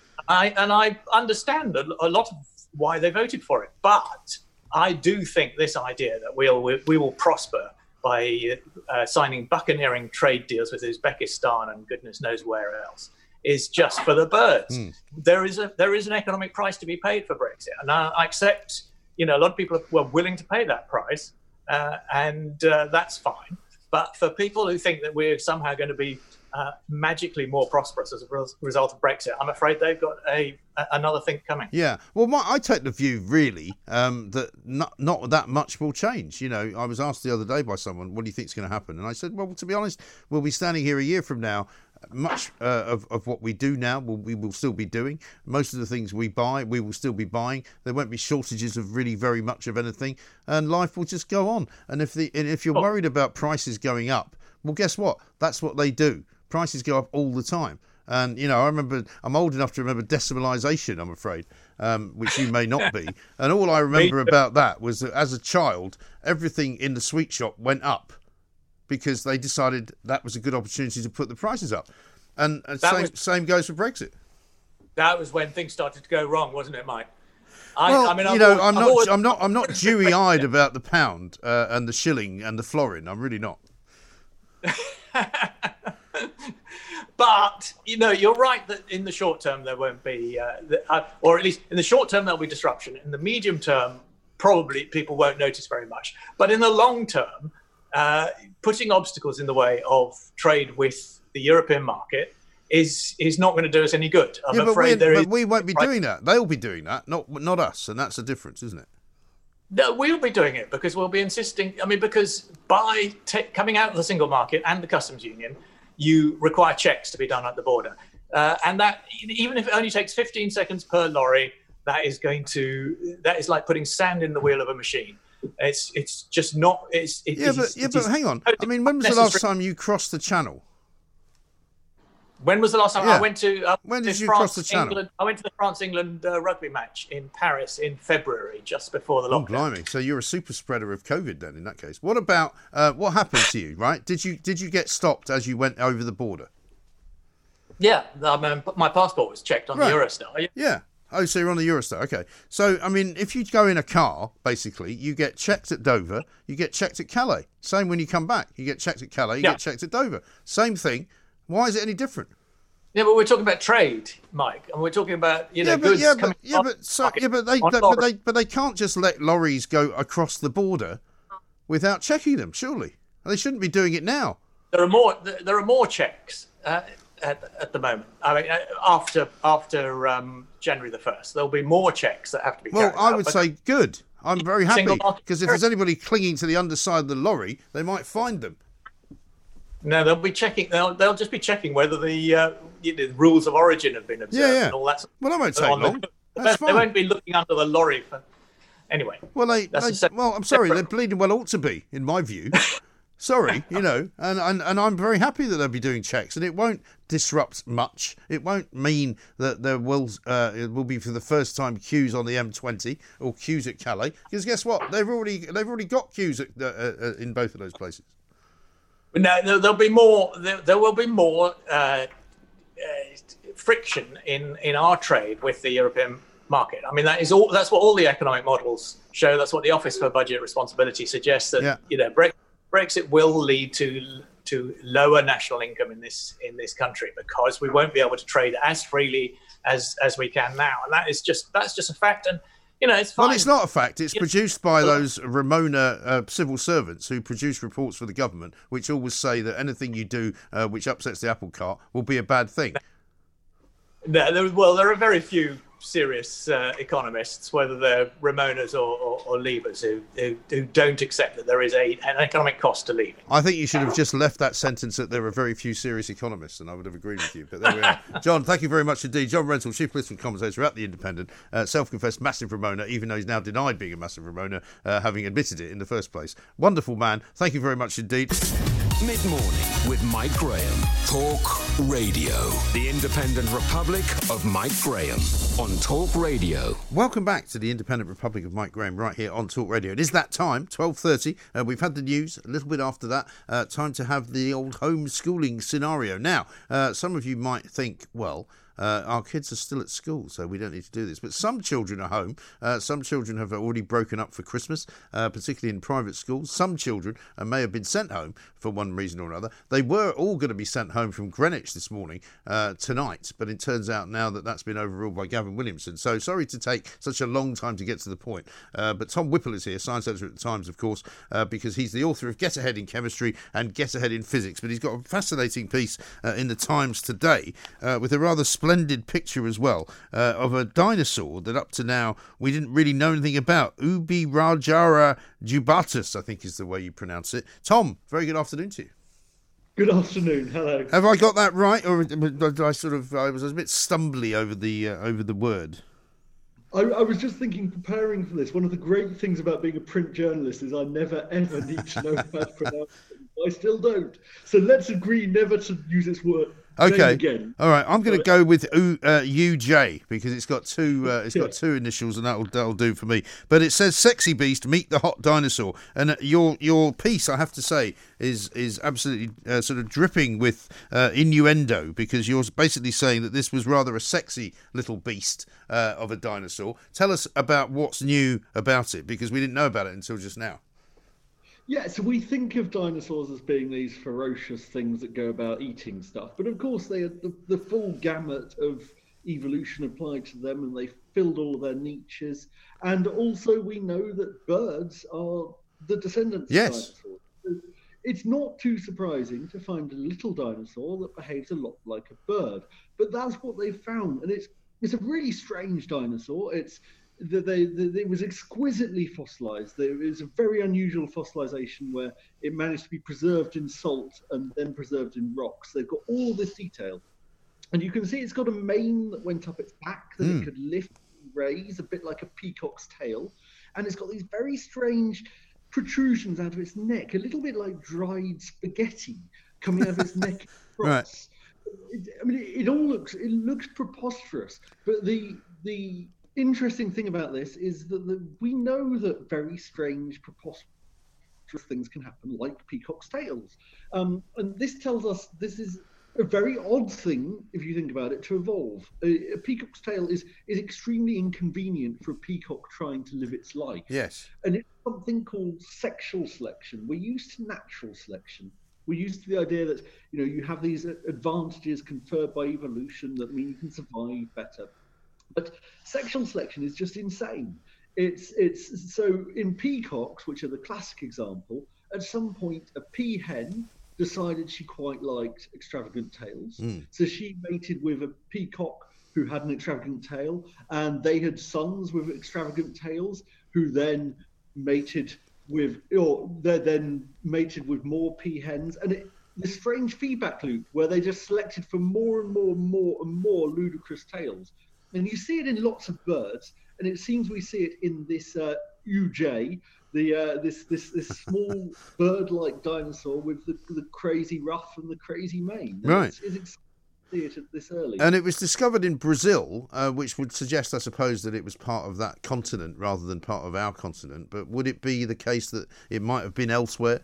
[SPEAKER 12] I understand a lot of why they voted for it, but I do think this idea that we will prosper by signing buccaneering trade deals with Uzbekistan and goodness knows where else is just for the birds. There is an economic price to be paid for Brexit, and I accept. A lot of people were willing to pay that price, and that's fine. But for people who think that we're somehow going to be magically more prosperous as a result of Brexit, I'm afraid they've got another thing coming.
[SPEAKER 6] Yeah, well, I take the view really that not that much will change. I was asked the other day by someone, "What do you think is going to happen?" And I said, "Well, to be honest, we'll be standing here a year from now. Much of what we do now, we will still be doing. Most of the things we buy, we will still be buying. There won't be shortages of really very much of anything, and life will just go on. And if you're worried about prices going up, well, guess what? That's what they do. Prices go up all the time. And, I'm old enough to remember decimalisation, I'm afraid, which you may not be. And all I remember about that was that as a child, everything in the sweet shop went up because they decided that was a good opportunity to put the prices up. And same goes for Brexit.
[SPEAKER 12] That was when things started to go wrong, wasn't it, Mike?
[SPEAKER 6] I'm not dewy-eyed about the pound and the shilling and the florin. I'm really not.
[SPEAKER 12] But you're right that in the short term there won't be, or at least in the short term there'll be disruption. In the medium term, probably people won't notice very much. But in the long term, putting obstacles in the way of trade with the European market is not going to do us any good. I'm afraid
[SPEAKER 6] but we won't be doing that. They'll be doing that, not us, and that's the difference, isn't it?
[SPEAKER 12] No, we'll be doing it because we'll be insisting. I mean, because by coming out of the single market and the customs union, you require checks to be done at the border, and that even if it only takes 15 seconds per lorry, that is like putting sand in the wheel of a machine. It's just not. But
[SPEAKER 6] hang on. I mean, when was the last time you crossed the channel?
[SPEAKER 12] When was the last time I went to?
[SPEAKER 6] When did you
[SPEAKER 12] France,
[SPEAKER 6] cross the channel?
[SPEAKER 12] England, I went to the France-England rugby match in Paris in February, just before the lockdown.
[SPEAKER 6] Oh, blimey! So you're a super spreader of COVID then, in that case. What about what happened to you? Right? Did you get stopped as you went over the border?
[SPEAKER 12] Yeah, my passport was checked on the Eurostar.
[SPEAKER 6] Yeah. Oh, so you're on the Eurostar. Okay. So, I mean, if you go in a car, basically, you get checked at Dover, you get checked at Calais. Same when you come back. You get checked at Calais, you get checked at Dover. Same thing. Why is it any different?
[SPEAKER 12] Yeah, but we're talking about trade, Mike, and we're talking about goods coming.
[SPEAKER 6] But they can't just let lorries go across the border without checking them. Surely they shouldn't be doing it now.
[SPEAKER 12] There are more checks at the moment. I mean, after January the 1st, there'll be more checks that have to be carried out.
[SPEAKER 6] Well, I would say good. I'm very happy because if there's anybody clinging to the underside of the lorry, they might find them.
[SPEAKER 12] No, they'll be checking. They'll just be checking whether the rules of origin have been observed and all that.
[SPEAKER 6] Well, that won't take long.
[SPEAKER 12] That's fine. They won't be looking under the lorry for anyway.
[SPEAKER 6] Well, I'm sorry, they bleeding well ought to be, in my view. Sorry, and I'm very happy that they'll be doing checks, and it won't disrupt much. It won't mean that there it will be for the first time queues on the M20 or queues at Calais, because guess what? They've already got queues in both of those places.
[SPEAKER 12] No, there'll be more. There will be more friction in our trade with the European market. I mean, that's what all the economic models show. That's what the Office for Budget Responsibility suggests, that Brexit will lead to lower national income in this country, because we won't be able to trade as freely as we can now, and that's just a fact. And it's fine.
[SPEAKER 6] Well, it's not a fact. It's produced by those Ramona civil servants who produce reports for the government, which always say that anything you do which upsets the apple cart will be a bad thing.
[SPEAKER 12] No, there are very few serious economists, whether they're Ramonas or Leavers, who don't accept that there is an economic cost to leaving.
[SPEAKER 6] I think you should have just left that sentence that there are very few serious economists, and I would have agreed with you. But there we are. John, thank you very much indeed. John Rentoul, chief political commentator at The Independent, self-confessed massive Ramona, even though he's now denied being a massive Ramona, having admitted it in the first place. Wonderful man. Thank you very much indeed.
[SPEAKER 5] Mid-morning with Mike Graham. Talk Radio. The Independent Republic of Mike Graham on Talk Radio.
[SPEAKER 6] Welcome back to the Independent Republic of Mike Graham right here on Talk Radio. It is that time, 12:30. We've had the news a little bit after that. Time to have the old homeschooling scenario. Now, some of you might think, well, our kids are still at school, so we don't need to do this. But some children are home. Some children have already broken up for Christmas, particularly in private schools. Some children may have been sent home for one reason or another. They were all going to be sent home from Greenwich this morning, tonight, but it turns out now that that's been overruled by Gavin Williamson. So sorry to take such a long time to get to the point. But Tom Whipple is here, science editor at The Times, of course, because he's the author of Get Ahead in Chemistry and Get Ahead in Physics. But he's got a fascinating piece in The Times today with a rather splendid picture as well of a dinosaur that up to now we didn't really know anything about. Ubirajara jubatus, I think is the way you pronounce it. Tom, very good afternoon to you.
[SPEAKER 13] Good afternoon. Hello.
[SPEAKER 6] Have I got that right, or did I was a bit stumbly over the word?
[SPEAKER 13] I was just thinking, preparing for this, one of the great things about being a print journalist is I never ever need to know how to pronounce it. I still don't. So let's agree never to use this word.
[SPEAKER 6] Okay.
[SPEAKER 13] Again.
[SPEAKER 6] All right. I'm going to go with UJ because it's got two. Got two initials, and that'll do for me. But it says "Sexy Beast, meet the hot dinosaur," and your piece, I have to say, is absolutely sort of dripping with innuendo, because you're basically saying that this was rather a sexy little beast of a dinosaur. Tell us about what's new about it, because we didn't know about it until just now.
[SPEAKER 13] Yeah, so we think of dinosaurs as being these ferocious things that go about eating stuff. But of course, they are the full gamut of evolution applied to them, and they filled all of their niches. And also, we know that birds are the descendants of dinosaurs. So it's not too surprising to find a little dinosaur that behaves a lot like a bird. But that's what they found. And it's a really strange dinosaur. It was exquisitely fossilized. There is a very unusual fossilization where it managed to be preserved in salt and then preserved in rocks. They've got all this detail. And you can see it's got a mane that went up its back that it could lift and raise, a bit like a peacock's tail. And it's got these very strange protrusions out of its neck, a little bit like dried spaghetti coming out of its neck across.
[SPEAKER 6] Right.
[SPEAKER 13] it all looks preposterous. But the interesting thing about this is that we know that very strange, preposterous things can happen, like peacock's tails. And this tells us this is a very odd thing, if you think about it, to evolve. A peacock's tail is extremely inconvenient for a peacock trying to live its life.
[SPEAKER 6] Yes.
[SPEAKER 13] And it's something called sexual selection. We're used to natural selection. We're used to the idea that, you have these advantages conferred by evolution that mean you can survive better. But sexual selection is just insane. It's so in peacocks, which are the classic example, at some point a peahen decided she quite liked extravagant tails. So she mated with a peacock who had an extravagant tail, and they had sons with extravagant tails who then mated with more peahens, and this strange feedback loop where they just selected for more and more ludicrous tails. And you see it in lots of birds, and it seems we see it in this UJ, this small bird-like dinosaur with the crazy ruff and the crazy mane. And
[SPEAKER 6] right.
[SPEAKER 13] It's exciting to see it this early.
[SPEAKER 6] And it was discovered in Brazil, which would suggest, I suppose, that it was part of that continent rather than part of our continent. But would it be the case that it might have been elsewhere?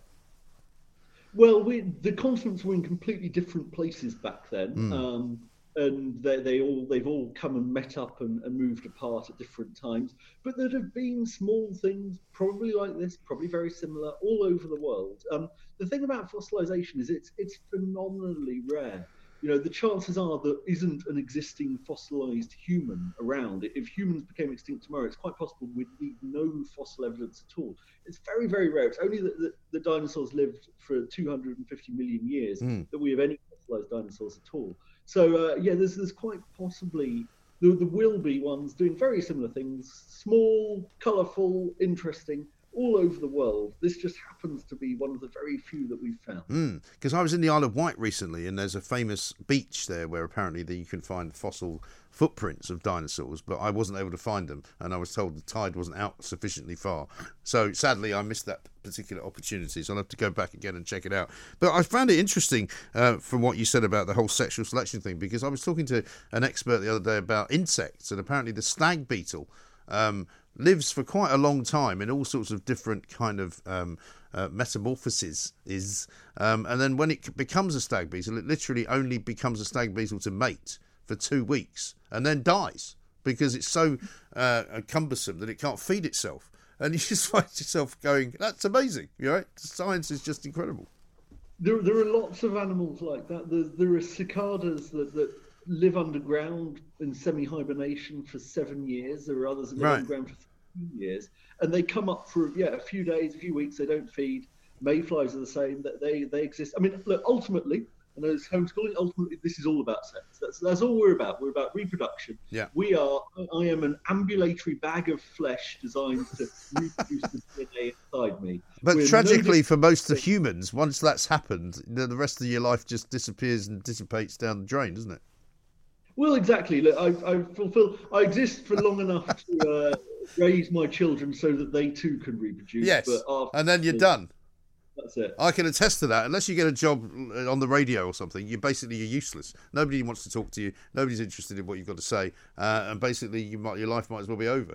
[SPEAKER 13] Well, the continents were in completely different places back then. And they've all come and met up and moved apart at different times. But there have been small things, probably like this, probably very similar, all over the world. The thing about fossilization is it's phenomenally rare. The chances are there isn't an existing fossilized human around. If humans became extinct tomorrow, it's quite possible we'd need no fossil evidence at all. It's very, very rare. It's only that the dinosaurs lived for 250 million years that we have any fossilized dinosaurs at all. So, there's quite possibly, there will be ones doing very similar things, small, colourful, interesting, all over the world. This just happens to be one of the very few that we've found.
[SPEAKER 6] Because I was in the Isle of Wight recently, and there's a famous beach there where apparently you can find fossil footprints of dinosaurs, but I wasn't able to find them, and I was told the tide wasn't out sufficiently far. So sadly, I missed that particular opportunity, so I'll have to go back again and check it out. But I found it interesting from what you said about the whole sexual selection thing, because I was talking to an expert the other day about insects, and apparently the stag beetle lives for quite a long time in all sorts of different kind of metamorphoses. And then when it becomes a stag beetle, it literally only becomes a stag beetle to mate for 2 weeks and then dies because it's so cumbersome that it can't feed itself. And you just find yourself going, that's amazing, Science is just incredible.
[SPEAKER 13] There are lots of animals like that. There are cicadas that live underground in semi-hibernation for 7 years. There are others that live underground for 13 years. And they come up for a few days, a few weeks. They don't feed. Mayflies are the same. That they exist. I mean, look, ultimately, I know it's homeschooling. Ultimately, this is all about sex. That's all we're about. We're about reproduction.
[SPEAKER 6] Yeah.
[SPEAKER 13] I am an ambulatory bag of flesh designed to reproduce the DNA inside me.
[SPEAKER 6] But tragically, for most of humans, once that's happened, the rest of your life just disappears and dissipates down the drain, doesn't it?
[SPEAKER 13] Well, exactly. Look, I exist for long enough to raise my children so that they too can reproduce.
[SPEAKER 6] Yes, and then you're done.
[SPEAKER 13] That's it.
[SPEAKER 6] I can attest to that. Unless you get a job on the radio or something, you're useless. Nobody wants to talk to you. Nobody's interested in what you've got to say, and basically, your life might as well be over.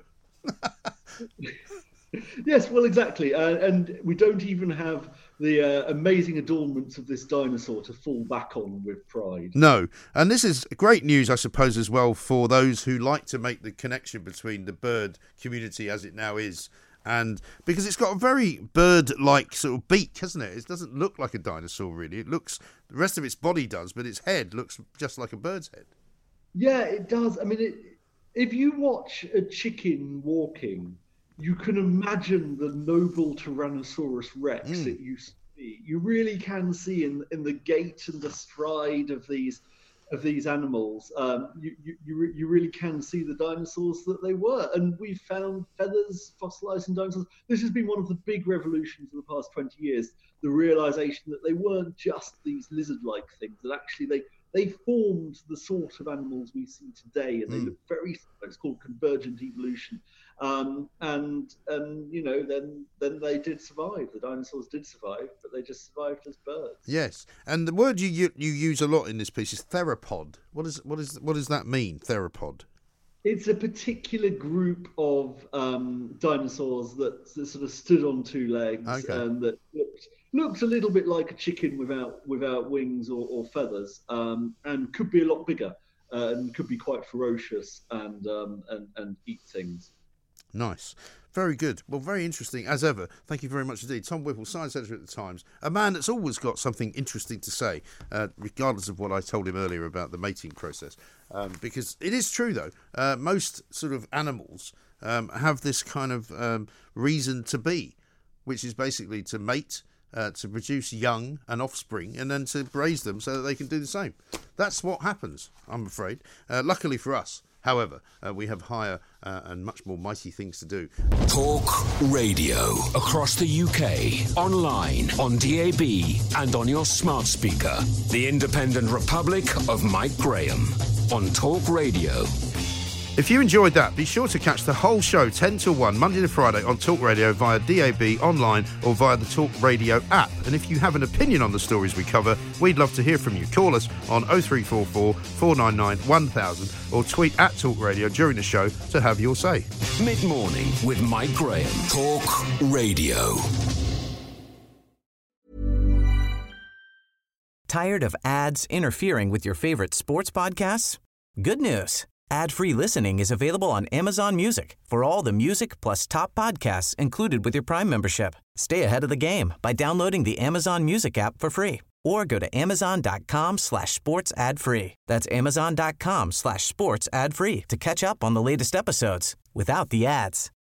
[SPEAKER 13] Yes, well, exactly. And we don't even have the amazing adornments of this dinosaur to fall back on with pride.
[SPEAKER 6] No. And this is great news, I suppose, as well, for those who like to make the connection between the bird community as it now is, and because it's got a very bird-like sort of beak, hasn't it? It doesn't look like a dinosaur, really. The rest of its body does, but its head looks just like a bird's head.
[SPEAKER 13] Yeah, it does. I mean, if you watch a chicken walking, you can imagine the noble Tyrannosaurus Rex it used to be. You really can see in the gait and the stride of these animals. You really can see the dinosaurs that they were. And we found feathers fossilized in dinosaurs. This has been one of the big revolutions of the past 20 years. The realization that they weren't just these lizard-like things, that actually they formed the sort of animals we see today, and they look very similar. It's called convergent evolution. And you know, then they did survive. The dinosaurs did survive, but they just survived as birds.
[SPEAKER 6] Yes, and the word you use a lot in this piece is theropod. What does that mean? Theropod.
[SPEAKER 13] It's a particular group of dinosaurs that sort of stood on two legs and that looked a little bit like a chicken without wings or feathers, and could be a lot bigger and could be quite ferocious and eat things.
[SPEAKER 6] Nice. Very good. Well, very interesting as ever. Thank you very much indeed. Tom Whipple, science editor at The Times, a man that's always got something interesting to say, regardless of what I told him earlier about the mating process. Because it is true, though, most sort of animals have this kind of reason to be, which is basically to mate, to produce young and offspring, and then to raise them so that they can do the same. That's what happens, I'm afraid. Luckily for us, however, we have higher and much more mighty things to do.
[SPEAKER 5] Talk Radio. Across the UK, online, on DAB, and on your smart speaker. The Independent Republic of Mike Graham on Talk Radio.
[SPEAKER 6] If you enjoyed that, be sure to catch the whole show 10 till 1, Monday to Friday on Talk Radio via DAB, online or via the Talk Radio app. And if you have an opinion on the stories we cover, we'd love to hear from you. Call us on 0344 499 1000 or tweet at Talk Radio during the show to have your say.
[SPEAKER 5] Mid-morning with Mike Graham. Talk Radio.
[SPEAKER 9] Tired of ads interfering with your favorite sports podcasts? Good news. Ad-free listening is available on Amazon Music for all the music plus top podcasts included with your Prime membership. Stay ahead of the game by downloading the Amazon Music app for free or go to amazon.com/sports ad free. That's amazon.com/sports ad free to catch up on the latest episodes without the ads.